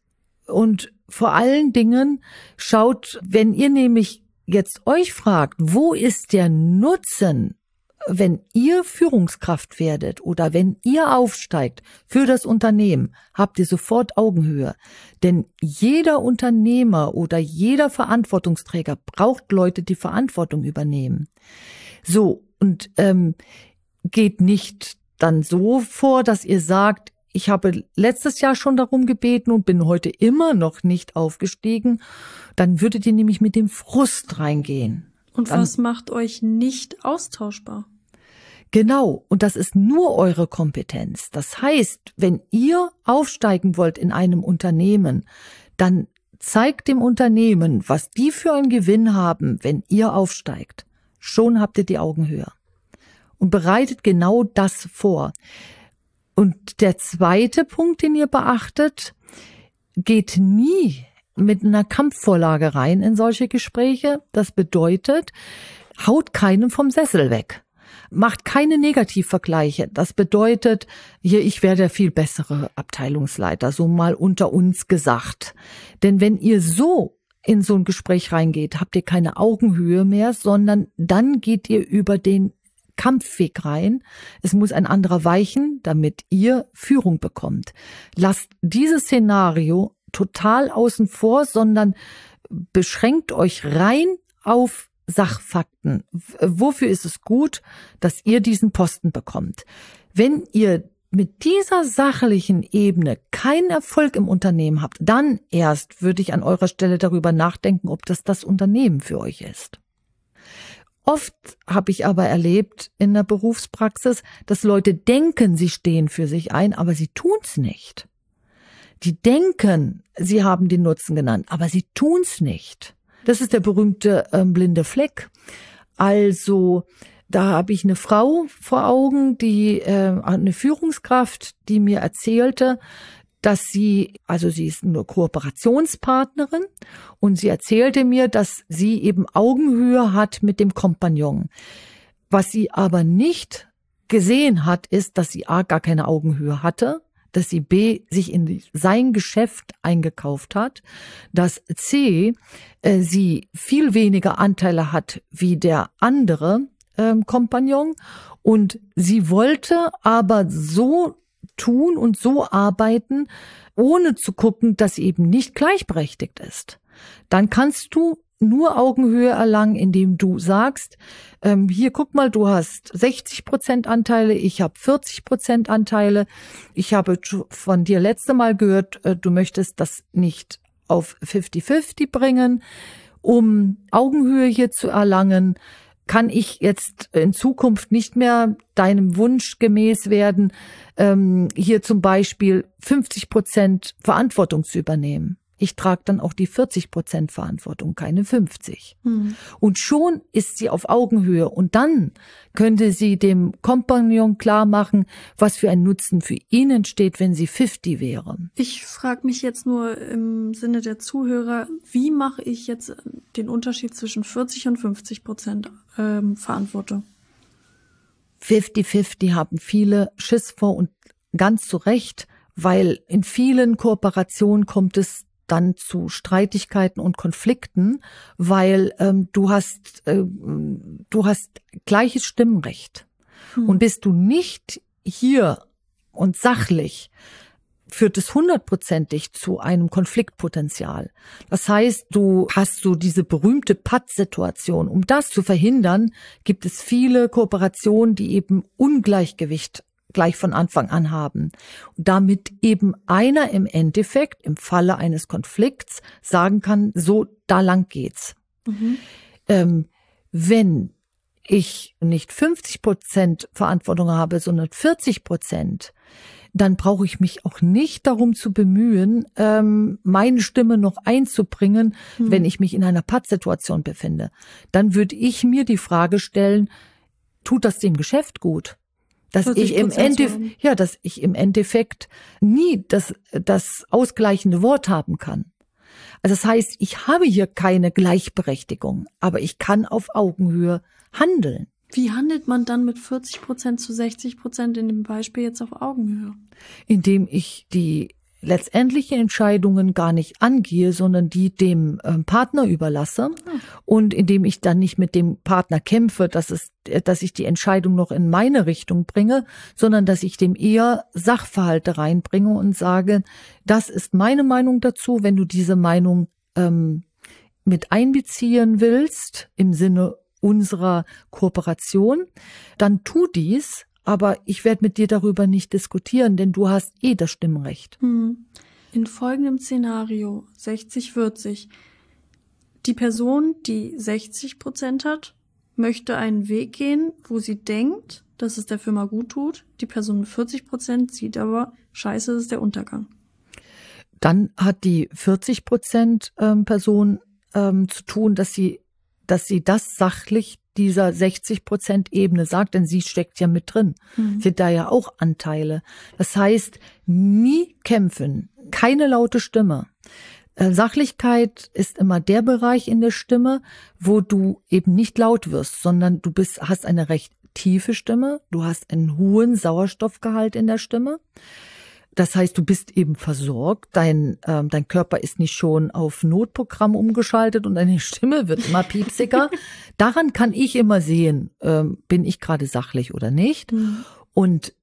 und vor allen Dingen schaut, wenn ihr nämlich jetzt euch fragt, wo ist der Nutzen, wenn ihr Führungskraft werdet oder wenn ihr aufsteigt für das Unternehmen, habt ihr sofort Augenhöhe. Denn jeder Unternehmer oder jeder Verantwortungsträger braucht Leute, die Verantwortung übernehmen. So, und geht nicht dann so vor, dass ihr sagt, ich habe letztes Jahr schon darum gebeten und bin heute immer noch nicht aufgestiegen. Dann würdet ihr nämlich mit dem Frust reingehen. Und was macht euch nicht austauschbar? Genau, und das ist nur eure Kompetenz. Das heißt, wenn ihr aufsteigen wollt in einem Unternehmen, dann zeigt dem Unternehmen, was die für einen Gewinn haben, wenn ihr aufsteigt. Schon habt ihr die Augenhöhe. Und bereitet genau das vor. Und der zweite Punkt, den ihr beachtet, geht nie mit einer Kampfvorlage rein in solche Gespräche. Das bedeutet, haut keinen vom Sessel weg. Macht keine Negativvergleiche. Das bedeutet, hier, ich wäre der viel bessere Abteilungsleiter, so mal unter uns gesagt. Denn wenn ihr so in so ein Gespräch reingeht, habt ihr keine Augenhöhe mehr, sondern dann geht ihr über den Kampfweg rein. Es muss ein anderer weichen, damit ihr Führung bekommt. Lasst dieses Szenario total außen vor, sondern beschränkt euch rein auf Sachfakten. Wofür ist es gut, dass ihr diesen Posten bekommt? Wenn ihr mit dieser sachlichen Ebene keinen Erfolg im Unternehmen habt, dann erst würde ich an eurer Stelle darüber nachdenken, ob das Unternehmen für euch ist. Oft habe ich aber erlebt in der Berufspraxis, dass Leute denken, sie stehen für sich ein, aber sie tun's nicht. Die denken, sie haben den Nutzen genannt, aber sie tun's nicht. Das ist der berühmte blinde Fleck. Also da habe ich eine Frau vor Augen, eine Führungskraft, die mir erzählte, dass sie ist eine Kooperationspartnerin und sie erzählte mir, dass sie eben Augenhöhe hat mit dem Kompagnon. Was sie aber nicht gesehen hat, ist, dass sie A, gar keine Augenhöhe hatte, dass sie B, sich in sein Geschäft eingekauft hat, dass C, sie viel weniger Anteile hat wie der andere Kompagnon und sie wollte aber so tun und so arbeiten, ohne zu gucken, dass sie eben nicht gleichberechtigt ist. Dann kannst du nur Augenhöhe erlangen, indem du sagst, hier guck mal, du hast 60% Anteile, ich habe 40% Anteile. Ich habe von dir letzte Mal gehört, du möchtest das nicht auf 50-50 bringen. Um Augenhöhe hier zu erlangen, kann ich jetzt in Zukunft nicht mehr deinem Wunsch gemäß werden, hier zum Beispiel 50% Verantwortung zu übernehmen. Ich trage dann auch die 40% Verantwortung, keine 50. Und schon ist sie auf Augenhöhe und dann könnte sie dem Kompagnon klar machen, was für ein Nutzen für ihn entsteht, wenn sie 50 wäre. Ich frage mich jetzt nur im Sinne der Zuhörer, wie mache ich jetzt den Unterschied zwischen 40 und 50% Verantwortung? 50-50 haben viele Schiss vor und ganz zu Recht, weil in vielen Kooperationen kommt es dann zu Streitigkeiten und Konflikten, weil du hast gleiches Stimmrecht. Und bist du nicht hier und sachlich, führt es 100%ig zu einem Konfliktpotenzial. Das heißt, du hast so diese berühmte Pattsituation. Um das zu verhindern, gibt es viele Kooperationen, die eben Ungleichgewicht gleich von Anfang an haben. Und damit eben einer im Endeffekt im Falle eines Konflikts sagen kann, so, da lang geht's. Wenn ich nicht 50% Verantwortung habe, sondern 40%, dann brauche ich mich auch nicht darum zu bemühen, meine Stimme noch einzubringen, wenn ich mich in einer Pattsituation befinde. Dann würde ich mir die Frage stellen, tut das dem Geschäft gut? Dass ich im Endeffekt nie das ausgleichende Wort haben kann. Also das heißt, ich habe hier keine Gleichberechtigung, aber ich kann auf Augenhöhe handeln. Wie handelt man dann mit 40% zu 60% in dem Beispiel jetzt auf Augenhöhe? Indem ich die letztendlichen Entscheidungen gar nicht angehe, sondern die dem Partner überlasse und indem ich dann nicht mit dem Partner kämpfe, dass ich die Entscheidung noch in meine Richtung bringe, sondern dass ich dem eher Sachverhalte reinbringe und sage, das ist meine Meinung dazu, wenn du diese Meinung mit einbeziehen willst im Sinne unserer Kooperation, dann tu dies. Aber ich werde mit dir darüber nicht diskutieren, denn du hast das Stimmrecht. In folgendem Szenario, 60-40, die Person, die 60% hat, möchte einen Weg gehen, wo sie denkt, dass es der Firma gut tut. Die Person mit 40% sieht aber, scheiße, das ist der Untergang. Dann hat die 40% Person zu tun, dass sie das sachlich dieser 60% Ebene sagt, denn sie steckt ja mit drin. Sie hat da ja auch Anteile. Das heißt, nie kämpfen, keine laute Stimme. Sachlichkeit ist immer der Bereich in der Stimme, wo du eben nicht laut wirst, sondern hast eine recht tiefe Stimme, du hast einen hohen Sauerstoffgehalt in der Stimme. Das heißt, du bist eben versorgt, dein Körper ist nicht schon auf Notprogramm umgeschaltet und deine Stimme wird immer piepsiger. Daran kann ich immer sehen, bin ich gerade sachlich oder nicht. Und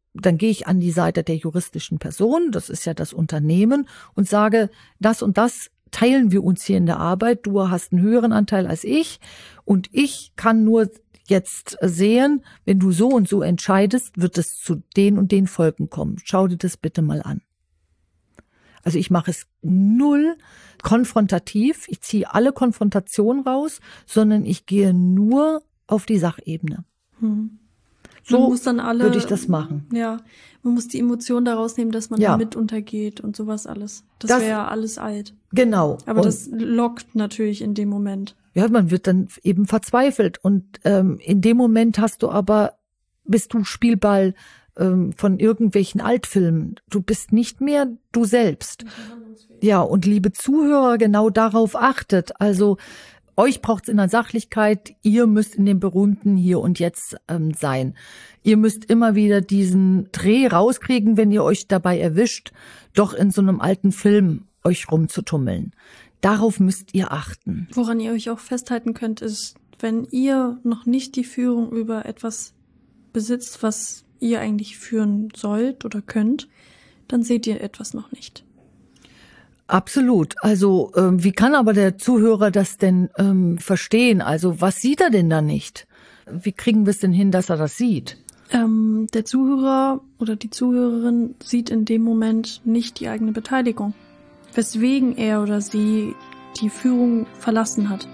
dann gehe ich an die Seite der juristischen Person, das ist ja das Unternehmen, und sage, das und das teilen wir uns hier in der Arbeit. Du hast einen höheren Anteil als ich und ich kann nur jetzt sehen, wenn du so und so entscheidest, wird es zu den und den Folgen kommen. Schau dir das bitte mal an. Also ich mache es null konfrontativ, ich ziehe alle Konfrontationen raus, sondern ich gehe nur auf die Sachebene. So würde ich das machen. Ja, man muss die Emotion daraus nehmen, dass man mit untergeht und sowas alles. Das wäre ja alles alt. Genau. Aber das lockt natürlich in dem Moment. Ja, man wird dann eben verzweifelt. Und in dem Moment bist du Spielball von irgendwelchen Altfilmen. Du bist nicht mehr du selbst. Ja, und liebe Zuhörer, genau darauf achtet. Also euch braucht's in der Sachlichkeit, ihr müsst in dem berühmten Hier und Jetzt sein. Ihr müsst immer wieder diesen Dreh rauskriegen, wenn ihr euch dabei erwischt, doch in so einem alten Film euch rumzutummeln. Darauf müsst ihr achten. Woran ihr euch auch festhalten könnt, ist, wenn ihr noch nicht die Führung über etwas besitzt, was ihr eigentlich führen sollt oder könnt, dann seht ihr etwas noch nicht. Absolut. Also wie kann aber der Zuhörer das denn verstehen? Also was sieht er denn da nicht? Wie kriegen wir es denn hin, dass er das sieht? Der Zuhörer oder die Zuhörerin sieht in dem Moment nicht die eigene Beteiligung, weswegen er oder sie die Führung verlassen hat.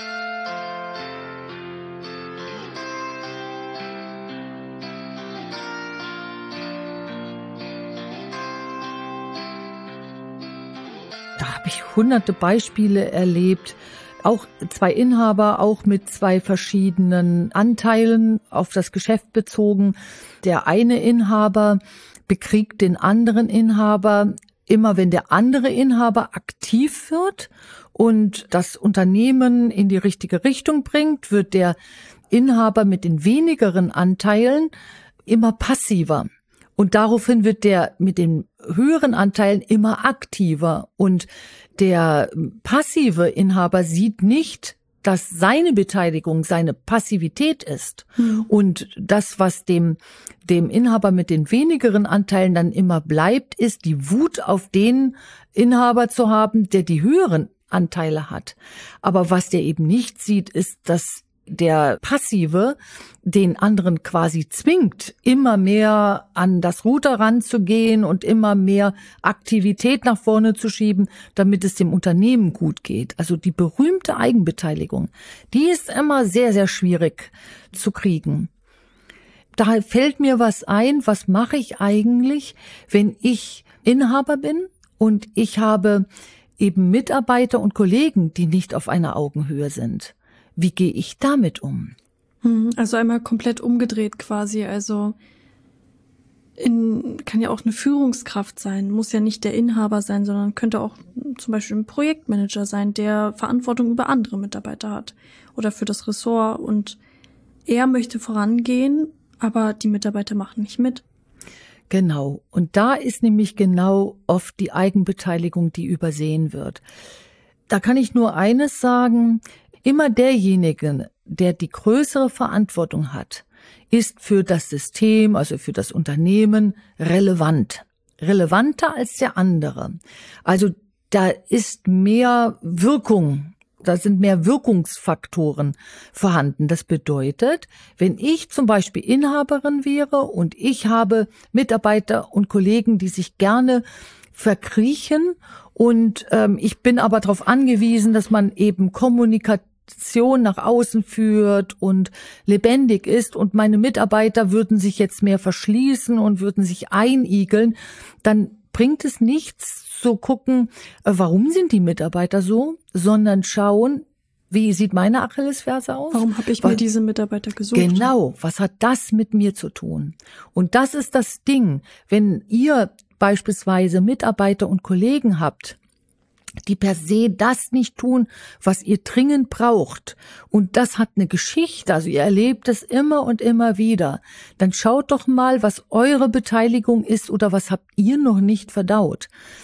Da habe ich hunderte Beispiele erlebt, auch 2 Inhaber, auch mit 2 verschiedenen Anteilen auf das Geschäft bezogen. Der eine Inhaber bekriegt den anderen Inhaber immer, wenn der andere Inhaber aktiv wird und das Unternehmen in die richtige Richtung bringt, wird der Inhaber mit den wenigeren Anteilen immer passiver. Und daraufhin wird der mit den höheren Anteilen immer aktiver. Und der passive Inhaber sieht nicht, dass seine Beteiligung seine Passivität ist. Und das, was dem Inhaber mit den wenigeren Anteilen dann immer bleibt, ist die Wut auf den Inhaber zu haben, der die höheren Anteile hat. Aber was der eben nicht sieht, ist, dass der Passive den anderen quasi zwingt, immer mehr an das Ruder ranzugehen und immer mehr Aktivität nach vorne zu schieben, damit es dem Unternehmen gut geht. Also die berühmte Eigenbeteiligung, die ist immer sehr, sehr schwierig zu kriegen. Da fällt mir was ein, was mache ich eigentlich, wenn ich Inhaber bin und ich habe eben Mitarbeiter und Kollegen, die nicht auf einer Augenhöhe sind. Wie gehe ich damit um? Also einmal komplett umgedreht quasi. Also kann ja auch eine Führungskraft sein, muss ja nicht der Inhaber sein, sondern könnte auch zum Beispiel ein Projektmanager sein, der Verantwortung über andere Mitarbeiter hat oder für das Ressort. Und er möchte vorangehen, aber die Mitarbeiter machen nicht mit. Genau. Und da ist nämlich genau oft die Eigenbeteiligung, die übersehen wird. Da kann ich nur eines sagen: Immer derjenige, der die größere Verantwortung hat, ist für das System, also für das Unternehmen, relevant. Relevanter als der andere. Also da ist mehr Wirkung, da sind mehr Wirkungsfaktoren vorhanden. Das bedeutet, wenn ich zum Beispiel Inhaberin wäre und ich habe Mitarbeiter und Kollegen, die sich gerne verkriechen und ich bin aber darauf angewiesen, dass man eben Kommunikation nach außen führt und lebendig ist und meine Mitarbeiter würden sich jetzt mehr verschließen und würden sich einigeln, dann bringt es nichts zu gucken, warum sind die Mitarbeiter so, sondern schauen, wie sieht meine Achillesferse aus? Warum habe ich mir diese Mitarbeiter gesucht? Genau, was hat das mit mir zu tun? Und das ist das Ding, wenn ihr beispielsweise Mitarbeiter und Kollegen habt, die per se das nicht tun, was ihr dringend braucht. Und das hat eine Geschichte, also ihr erlebt es immer und immer wieder. Dann schaut doch mal, was eure Beteiligung ist oder was habt ihr noch nicht verdaut.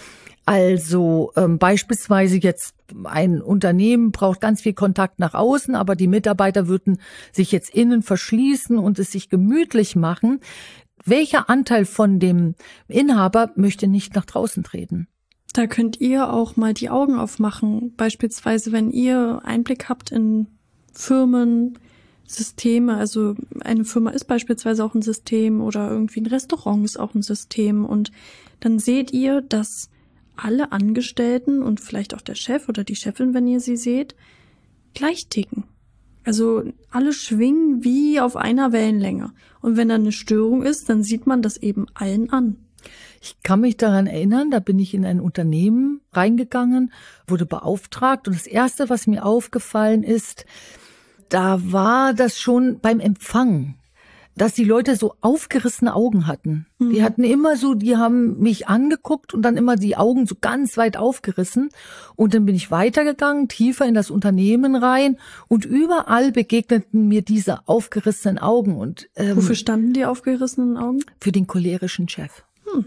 Also beispielsweise jetzt ein Unternehmen braucht ganz viel Kontakt nach außen, aber die Mitarbeiter würden sich jetzt innen verschließen und es sich gemütlich machen. welcher Anteil von dem Inhaber möchte nicht nach draußen treten? Da könnt ihr auch mal die Augen aufmachen. Beispielsweise, wenn ihr Einblick habt in Firmen, Systeme, also eine Firma ist beispielsweise auch ein System oder irgendwie ein Restaurant ist auch ein System und dann seht ihr, dass alle Angestellten und vielleicht auch der Chef oder die Chefin, wenn ihr sie seht, gleich ticken. Also alle schwingen wie auf einer Wellenlänge. Und wenn da eine Störung ist, dann sieht man das eben allen an. Ich kann mich daran erinnern, da bin ich in ein Unternehmen reingegangen, wurde beauftragt und das Erste, was mir aufgefallen ist, da war das schon beim Empfang, dass die Leute so aufgerissene Augen hatten. Mhm. Die hatten immer so, die haben mich angeguckt und dann immer die Augen so ganz weit aufgerissen. Und dann bin ich weitergegangen, tiefer in das Unternehmen rein und überall begegneten mir diese aufgerissenen Augen. Und wofür standen die aufgerissenen Augen? Für den cholerischen Chef.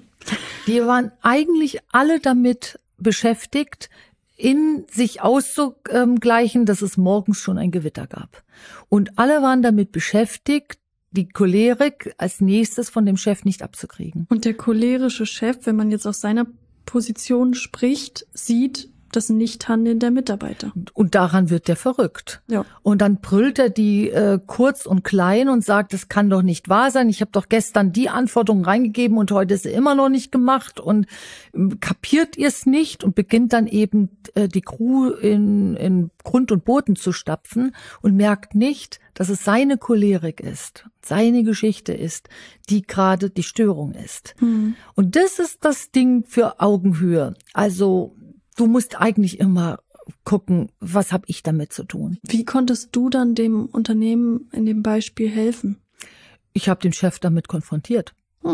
Die waren eigentlich alle damit beschäftigt, in sich auszugleichen, dass es morgens schon ein Gewitter gab. Und alle waren damit beschäftigt, die Cholerik als nächstes von dem Chef nicht abzukriegen. Und der cholerische Chef, wenn man jetzt aus seiner Position spricht, sieht das Nichthandeln der Mitarbeiter. Und daran wird der verrückt. Ja. Und dann brüllt er die kurz und klein und sagt, das kann doch nicht wahr sein. Ich habe doch gestern die Anforderungen reingegeben und heute ist sie immer noch nicht gemacht. Und kapiert ihr es nicht und beginnt dann eben die Crew in Grund und Boden zu stapfen und merkt nicht, dass es seine Cholerik ist, seine Geschichte ist, die gerade die Störung ist. Mhm. Und das ist das Ding für Augenhöhe. Also du musst eigentlich immer gucken, was habe ich damit zu tun. Wie konntest du dann dem Unternehmen in dem Beispiel helfen? Ich habe den Chef damit konfrontiert.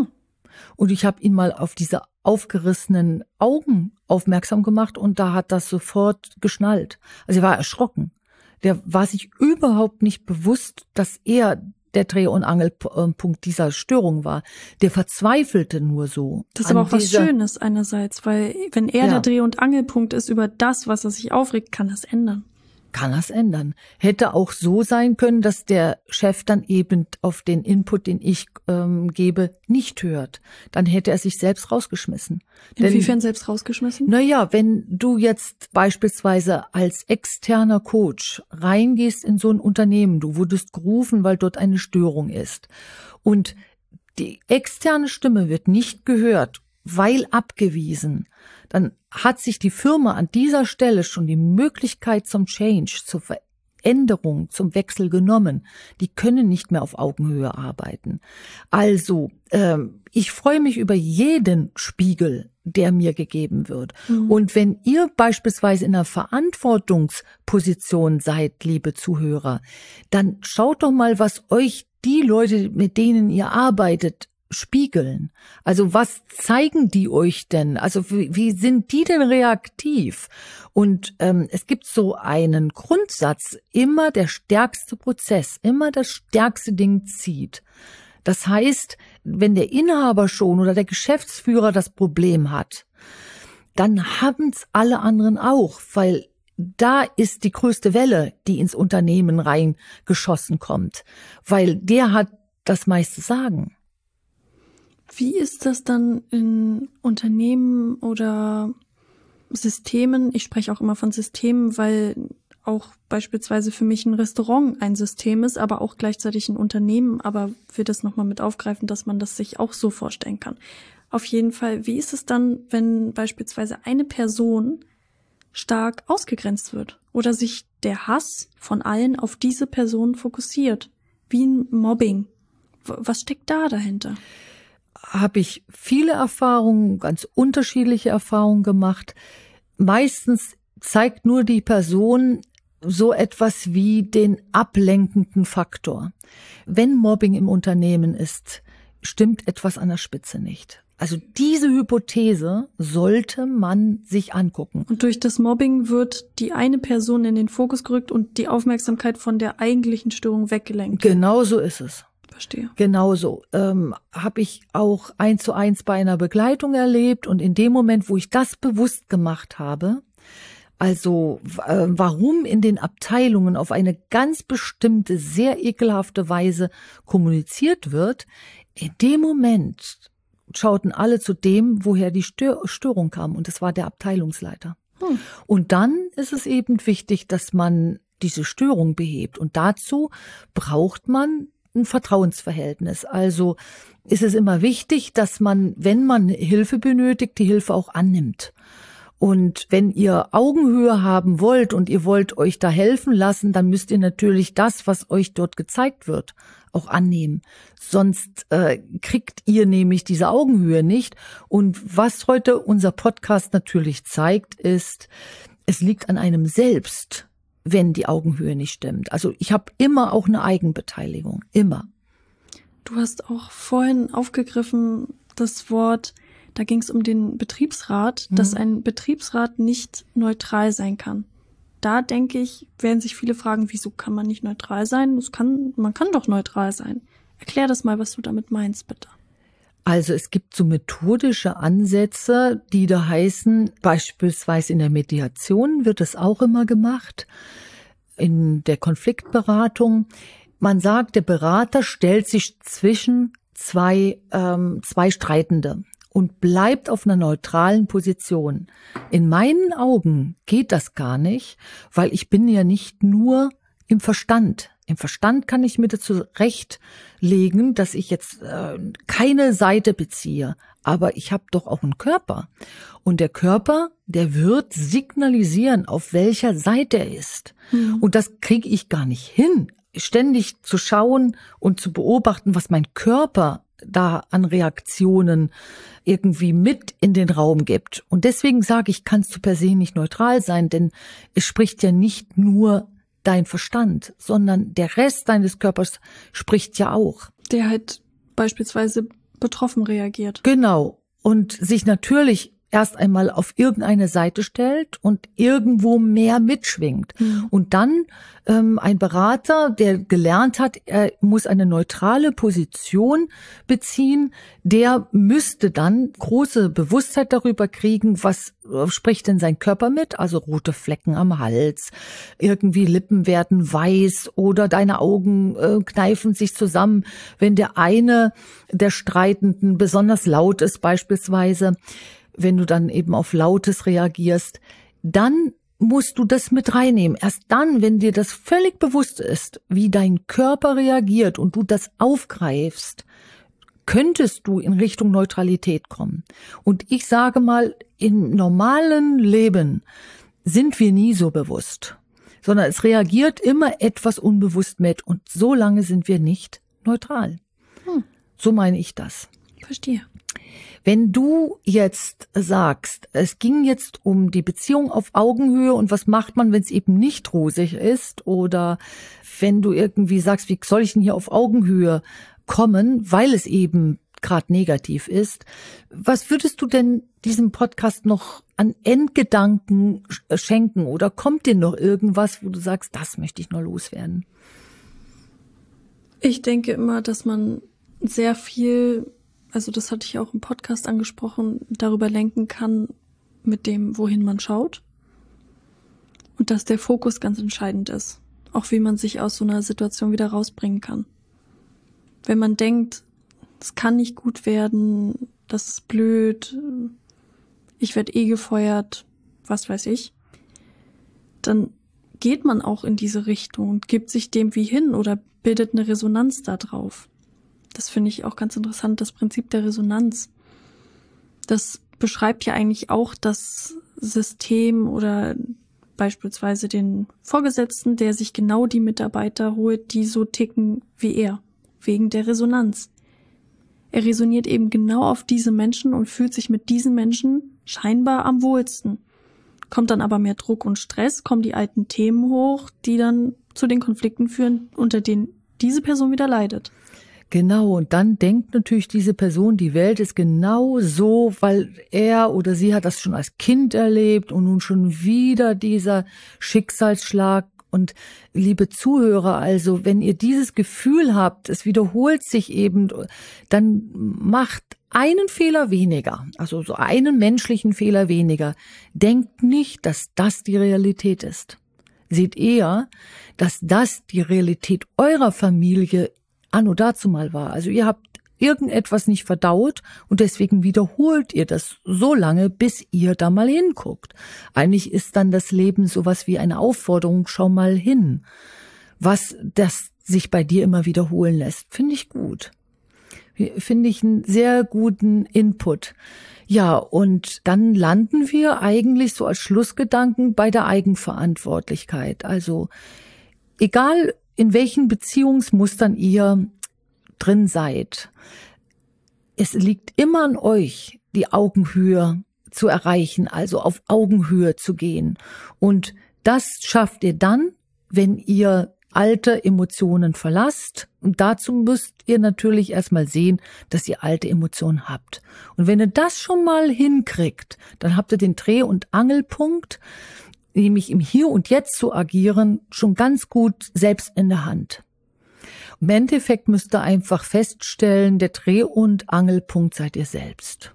Und ich habe ihn mal auf diese aufgerissenen Augen aufmerksam gemacht und da hat das sofort geschnallt. Also er war erschrocken. Der war sich überhaupt nicht bewusst, dass er der Dreh- und Angelpunkt dieser Störung war. Der verzweifelte nur so. Das ist aber auch was Schönes einerseits, weil wenn er der Dreh- und Angelpunkt ist über das, was er sich aufregt, kann das ändern. Kann das ändern. Hätte auch so sein können, dass der Chef dann eben auf den Input, den ich gebe, nicht hört. Dann hätte er sich selbst rausgeschmissen. Inwiefern selbst rausgeschmissen? Naja, wenn du jetzt beispielsweise als externer Coach reingehst in so ein Unternehmen, du wurdest gerufen, weil dort eine Störung ist und die externe Stimme wird nicht gehört, weil abgewiesen, dann hat sich die Firma an dieser Stelle schon die Möglichkeit zum Change, zur Veränderung, zum Wechsel genommen. Die können nicht mehr auf Augenhöhe arbeiten. Also, ich freue mich über jeden Spiegel, der mir gegeben wird. Mhm. Und wenn ihr beispielsweise in einer Verantwortungsposition seid, liebe Zuhörer, dann schaut doch mal, was euch die Leute, mit denen ihr arbeitet, spiegeln. Also was zeigen die euch denn? Also wie sind die denn reaktiv? Und es gibt so einen Grundsatz, immer der stärkste Prozess, immer das stärkste Ding zieht. Das heißt, wenn der Inhaber schon oder der Geschäftsführer das Problem hat, dann haben's alle anderen auch, weil da ist die größte Welle, die ins Unternehmen reingeschossen kommt, weil der hat das meiste Sagen. Wie ist das dann in Unternehmen oder Systemen? Ich spreche auch immer von Systemen, weil auch beispielsweise für mich ein Restaurant ein System ist, aber auch gleichzeitig ein Unternehmen. Aber wir das nochmal mit aufgreifen, dass man das sich auch so vorstellen kann. Auf jeden Fall, wie ist es dann, wenn beispielsweise eine Person stark ausgegrenzt wird oder sich der Hass von allen auf diese Person fokussiert? Wie ein Mobbing. Was steckt da dahinter? Habe ich viele Erfahrungen, ganz unterschiedliche Erfahrungen gemacht. Meistens zeigt nur die Person so etwas wie den ablenkenden Faktor. Wenn Mobbing im Unternehmen ist, stimmt etwas an der Spitze nicht. Also diese Hypothese sollte man sich angucken. Und durch das Mobbing wird die eine Person in den Fokus gerückt und die Aufmerksamkeit von der eigentlichen Störung weggelenkt. Genau so ist es. Verstehe. Genauso habe ich auch 1:1 bei einer Begleitung erlebt und in dem Moment, wo ich das bewusst gemacht habe, also warum in den Abteilungen auf eine ganz bestimmte, sehr ekelhafte Weise kommuniziert wird, in dem Moment schauten alle zu dem, woher die Störung kam. Und das war der Abteilungsleiter. Und dann ist es eben wichtig, dass man diese Störung behebt. Und dazu braucht man ein Vertrauensverhältnis. Also ist es immer wichtig, dass man, wenn man Hilfe benötigt, die Hilfe auch annimmt. Und wenn ihr Augenhöhe haben wollt und ihr wollt euch da helfen lassen, dann müsst ihr natürlich das, was euch dort gezeigt wird, auch annehmen. Sonst kriegt ihr nämlich diese Augenhöhe nicht. Und was heute unser Podcast natürlich zeigt, ist, es liegt an einem selbst, wenn die Augenhöhe nicht stimmt. Also ich habe immer auch eine Eigenbeteiligung, immer. Du hast auch vorhin aufgegriffen das Wort, da ging es um den Betriebsrat, dass ein Betriebsrat nicht neutral sein kann. Da denke ich, werden sich viele fragen, wieso kann man nicht neutral sein? Man kann doch neutral sein. Erklär das mal, was du damit meinst, bitte. Also es gibt so methodische Ansätze, die da heißen, beispielsweise in der Mediation wird es auch immer gemacht, in der Konfliktberatung. Man sagt, der Berater stellt sich zwischen zwei Streitende und bleibt auf einer neutralen Position. In meinen Augen geht das gar nicht, weil ich bin ja nicht nur im Verstand. Im Verstand kann ich mir dazu rechtlegen, dass ich jetzt keine Seite beziehe. Aber ich habe doch auch einen Körper. Und der Körper, der wird signalisieren, auf welcher Seite er ist. Und das kriege ich gar nicht hin, ständig zu schauen und zu beobachten, was mein Körper da an Reaktionen irgendwie mit in den Raum gibt. Und deswegen sage ich, kannst du per se nicht neutral sein, denn es spricht ja nicht nur dein Verstand, sondern der Rest deines Körpers spricht ja auch. Der halt beispielsweise betroffen reagiert. Genau. Und sich natürlich erst einmal auf irgendeine Seite stellt und irgendwo mehr mitschwingt. Und dann ein Berater, der gelernt hat, er muss eine neutrale Position beziehen, der müsste dann große Bewusstheit darüber kriegen, was spricht denn sein Körper mit? Also rote Flecken am Hals, irgendwie Lippen werden weiß oder deine Augen kneifen sich zusammen, wenn der eine der Streitenden besonders laut ist beispielsweise. Wenn du dann eben auf Lautes reagierst, dann musst du das mit reinnehmen. Erst dann, wenn dir das völlig bewusst ist, wie dein Körper reagiert und du das aufgreifst, könntest du in Richtung Neutralität kommen. Und ich sage mal, im normalen Leben sind wir nie so bewusst, sondern es reagiert immer etwas unbewusst mit und so lange sind wir nicht neutral. So meine ich das. Verstehe. Wenn du jetzt sagst, es ging jetzt um die Beziehung auf Augenhöhe und was macht man, wenn es eben nicht rosig ist, oder wenn du irgendwie sagst, wie soll ich denn hier auf Augenhöhe kommen, weil es eben gerade negativ ist, was würdest du denn diesem Podcast noch an Endgedanken schenken, oder kommt dir noch irgendwas, wo du sagst, das möchte ich noch loswerden? Ich denke immer, dass man sehr viel, also das hatte ich auch im Podcast angesprochen, darüber lenken kann mit dem, wohin man schaut. Und dass der Fokus ganz entscheidend ist. Auch wie man sich aus so einer Situation wieder rausbringen kann. Wenn man denkt, es kann nicht gut werden, das ist blöd, ich werde gefeuert, was weiß ich, dann geht man auch in diese Richtung und gibt sich dem wie hin oder bildet eine Resonanz da drauf. Das finde ich auch ganz interessant, das Prinzip der Resonanz. Das beschreibt ja eigentlich auch das System oder beispielsweise den Vorgesetzten, der sich genau die Mitarbeiter holt, die so ticken wie er, wegen der Resonanz. Er resoniert eben genau auf diese Menschen und fühlt sich mit diesen Menschen scheinbar am wohlsten. Kommt dann aber mehr Druck und Stress, kommen die alten Themen hoch, die dann zu den Konflikten führen, unter denen diese Person wieder leidet. Genau, und dann denkt natürlich diese Person, die Welt ist genau so, weil er oder sie hat das schon als Kind erlebt und nun schon wieder dieser Schicksalsschlag. Und liebe Zuhörer, also wenn ihr dieses Gefühl habt, es wiederholt sich eben, dann macht einen Fehler weniger, also so einen menschlichen Fehler weniger. Denkt nicht, dass das die Realität ist. Seht eher, dass das die Realität eurer Familie anno dazu mal war. Also ihr habt irgendetwas nicht verdaut und deswegen wiederholt ihr das so lange, bis ihr da mal hinguckt. Eigentlich ist dann das Leben sowas wie eine Aufforderung, schau mal hin, was das sich bei dir immer wiederholen lässt. Finde ich gut. Finde ich einen sehr guten Input. Ja, und dann landen wir eigentlich so als Schlussgedanken bei der Eigenverantwortlichkeit. Also egal in welchen Beziehungsmustern ihr drin seid, es liegt immer an euch, die Augenhöhe zu erreichen, also auf Augenhöhe zu gehen. Und das schafft ihr dann, wenn ihr alte Emotionen verlasst. Und dazu müsst ihr natürlich erstmal sehen, dass ihr alte Emotionen habt. Und wenn ihr das schon mal hinkriegt, dann habt ihr den Dreh- und Angelpunkt, nämlich im Hier und Jetzt zu agieren, schon ganz gut selbst in der Hand. Im Endeffekt müsst ihr einfach feststellen, der Dreh- und Angelpunkt seid ihr selbst.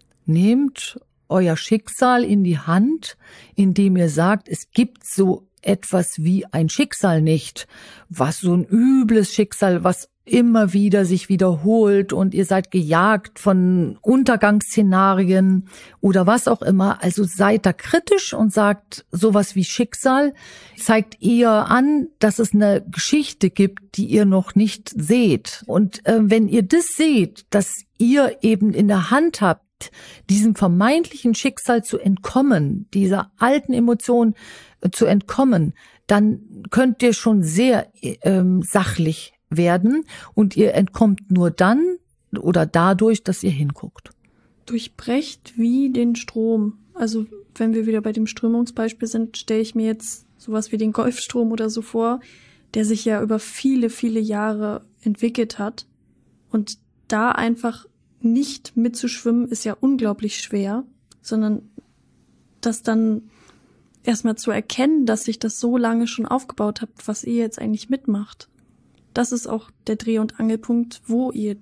Nehmt euer Schicksal in die Hand, indem ihr sagt, es gibt so etwas wie ein Schicksal nicht, was so ein übles Schicksal, was immer wieder sich wiederholt und ihr seid gejagt von Untergangsszenarien oder was auch immer. Also seid da kritisch und sagt, sowas wie Schicksal zeigt eher an, dass es eine Geschichte gibt, die ihr noch nicht seht. Und wenn ihr das seht, dass ihr eben in der Hand habt, diesem vermeintlichen Schicksal zu entkommen, dieser alten Emotion zu entkommen, dann könnt ihr schon sehr sachlich werden und ihr entkommt nur dann oder dadurch, dass ihr hinguckt. Durchbrecht wie den Strom. Also wenn wir wieder bei dem Strömungsbeispiel sind, stelle ich mir jetzt sowas wie den Golfstrom oder so vor, der sich ja über viele, viele Jahre entwickelt hat. Und da einfach nicht mitzuschwimmen, ist ja unglaublich schwer, sondern das dann erstmal zu erkennen, dass sich das so lange schon aufgebaut habt, was ihr jetzt eigentlich mitmacht. Das ist auch der Dreh- und Angelpunkt, wo ihr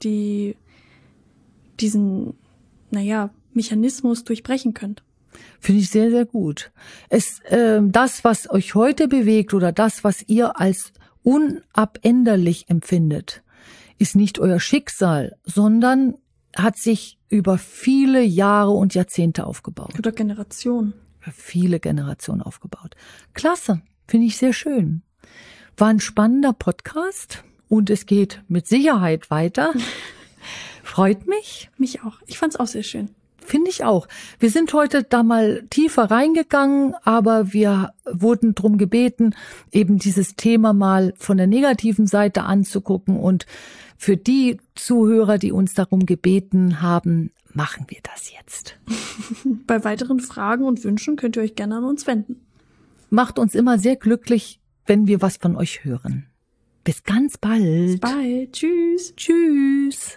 diesen Mechanismus durchbrechen könnt. Finde ich sehr, sehr gut. Das, was euch heute bewegt oder das, was ihr als unabänderlich empfindet, ist nicht euer Schicksal, sondern hat sich über viele Jahre und Jahrzehnte aufgebaut. Oder Generationen. Über viele Generationen aufgebaut. Klasse, finde ich sehr schön. War ein spannender Podcast und es geht mit Sicherheit weiter. Freut mich. Mich auch. Ich fand's auch sehr schön. Finde ich auch. Wir sind heute da mal tiefer reingegangen, aber wir wurden drum gebeten, eben dieses Thema mal von der negativen Seite anzugucken. Und für die Zuhörer, die uns darum gebeten haben, machen wir das jetzt. Bei weiteren Fragen und Wünschen könnt ihr euch gerne an uns wenden. Macht uns immer sehr glücklich, wenn wir was von euch hören. Bis ganz bald. Bis bald. Tschüss. Tschüss.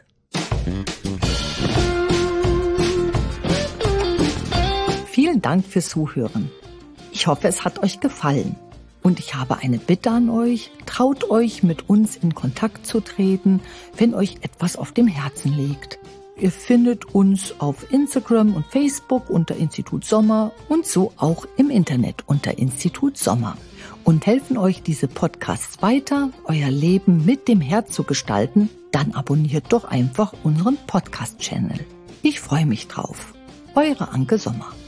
Vielen Dank fürs Zuhören. Ich hoffe, es hat euch gefallen. Und ich habe eine Bitte an euch. Traut euch, mit uns in Kontakt zu treten, wenn euch etwas auf dem Herzen liegt. Ihr findet uns auf Instagram und Facebook unter Institut Sommer und so auch im Internet unter Institut Sommer. Und helfen euch diese Podcasts weiter, euer Leben mit dem Herz zu gestalten, dann abonniert doch einfach unseren Podcast-Channel. Ich freue mich drauf. Eure Anke Sommer.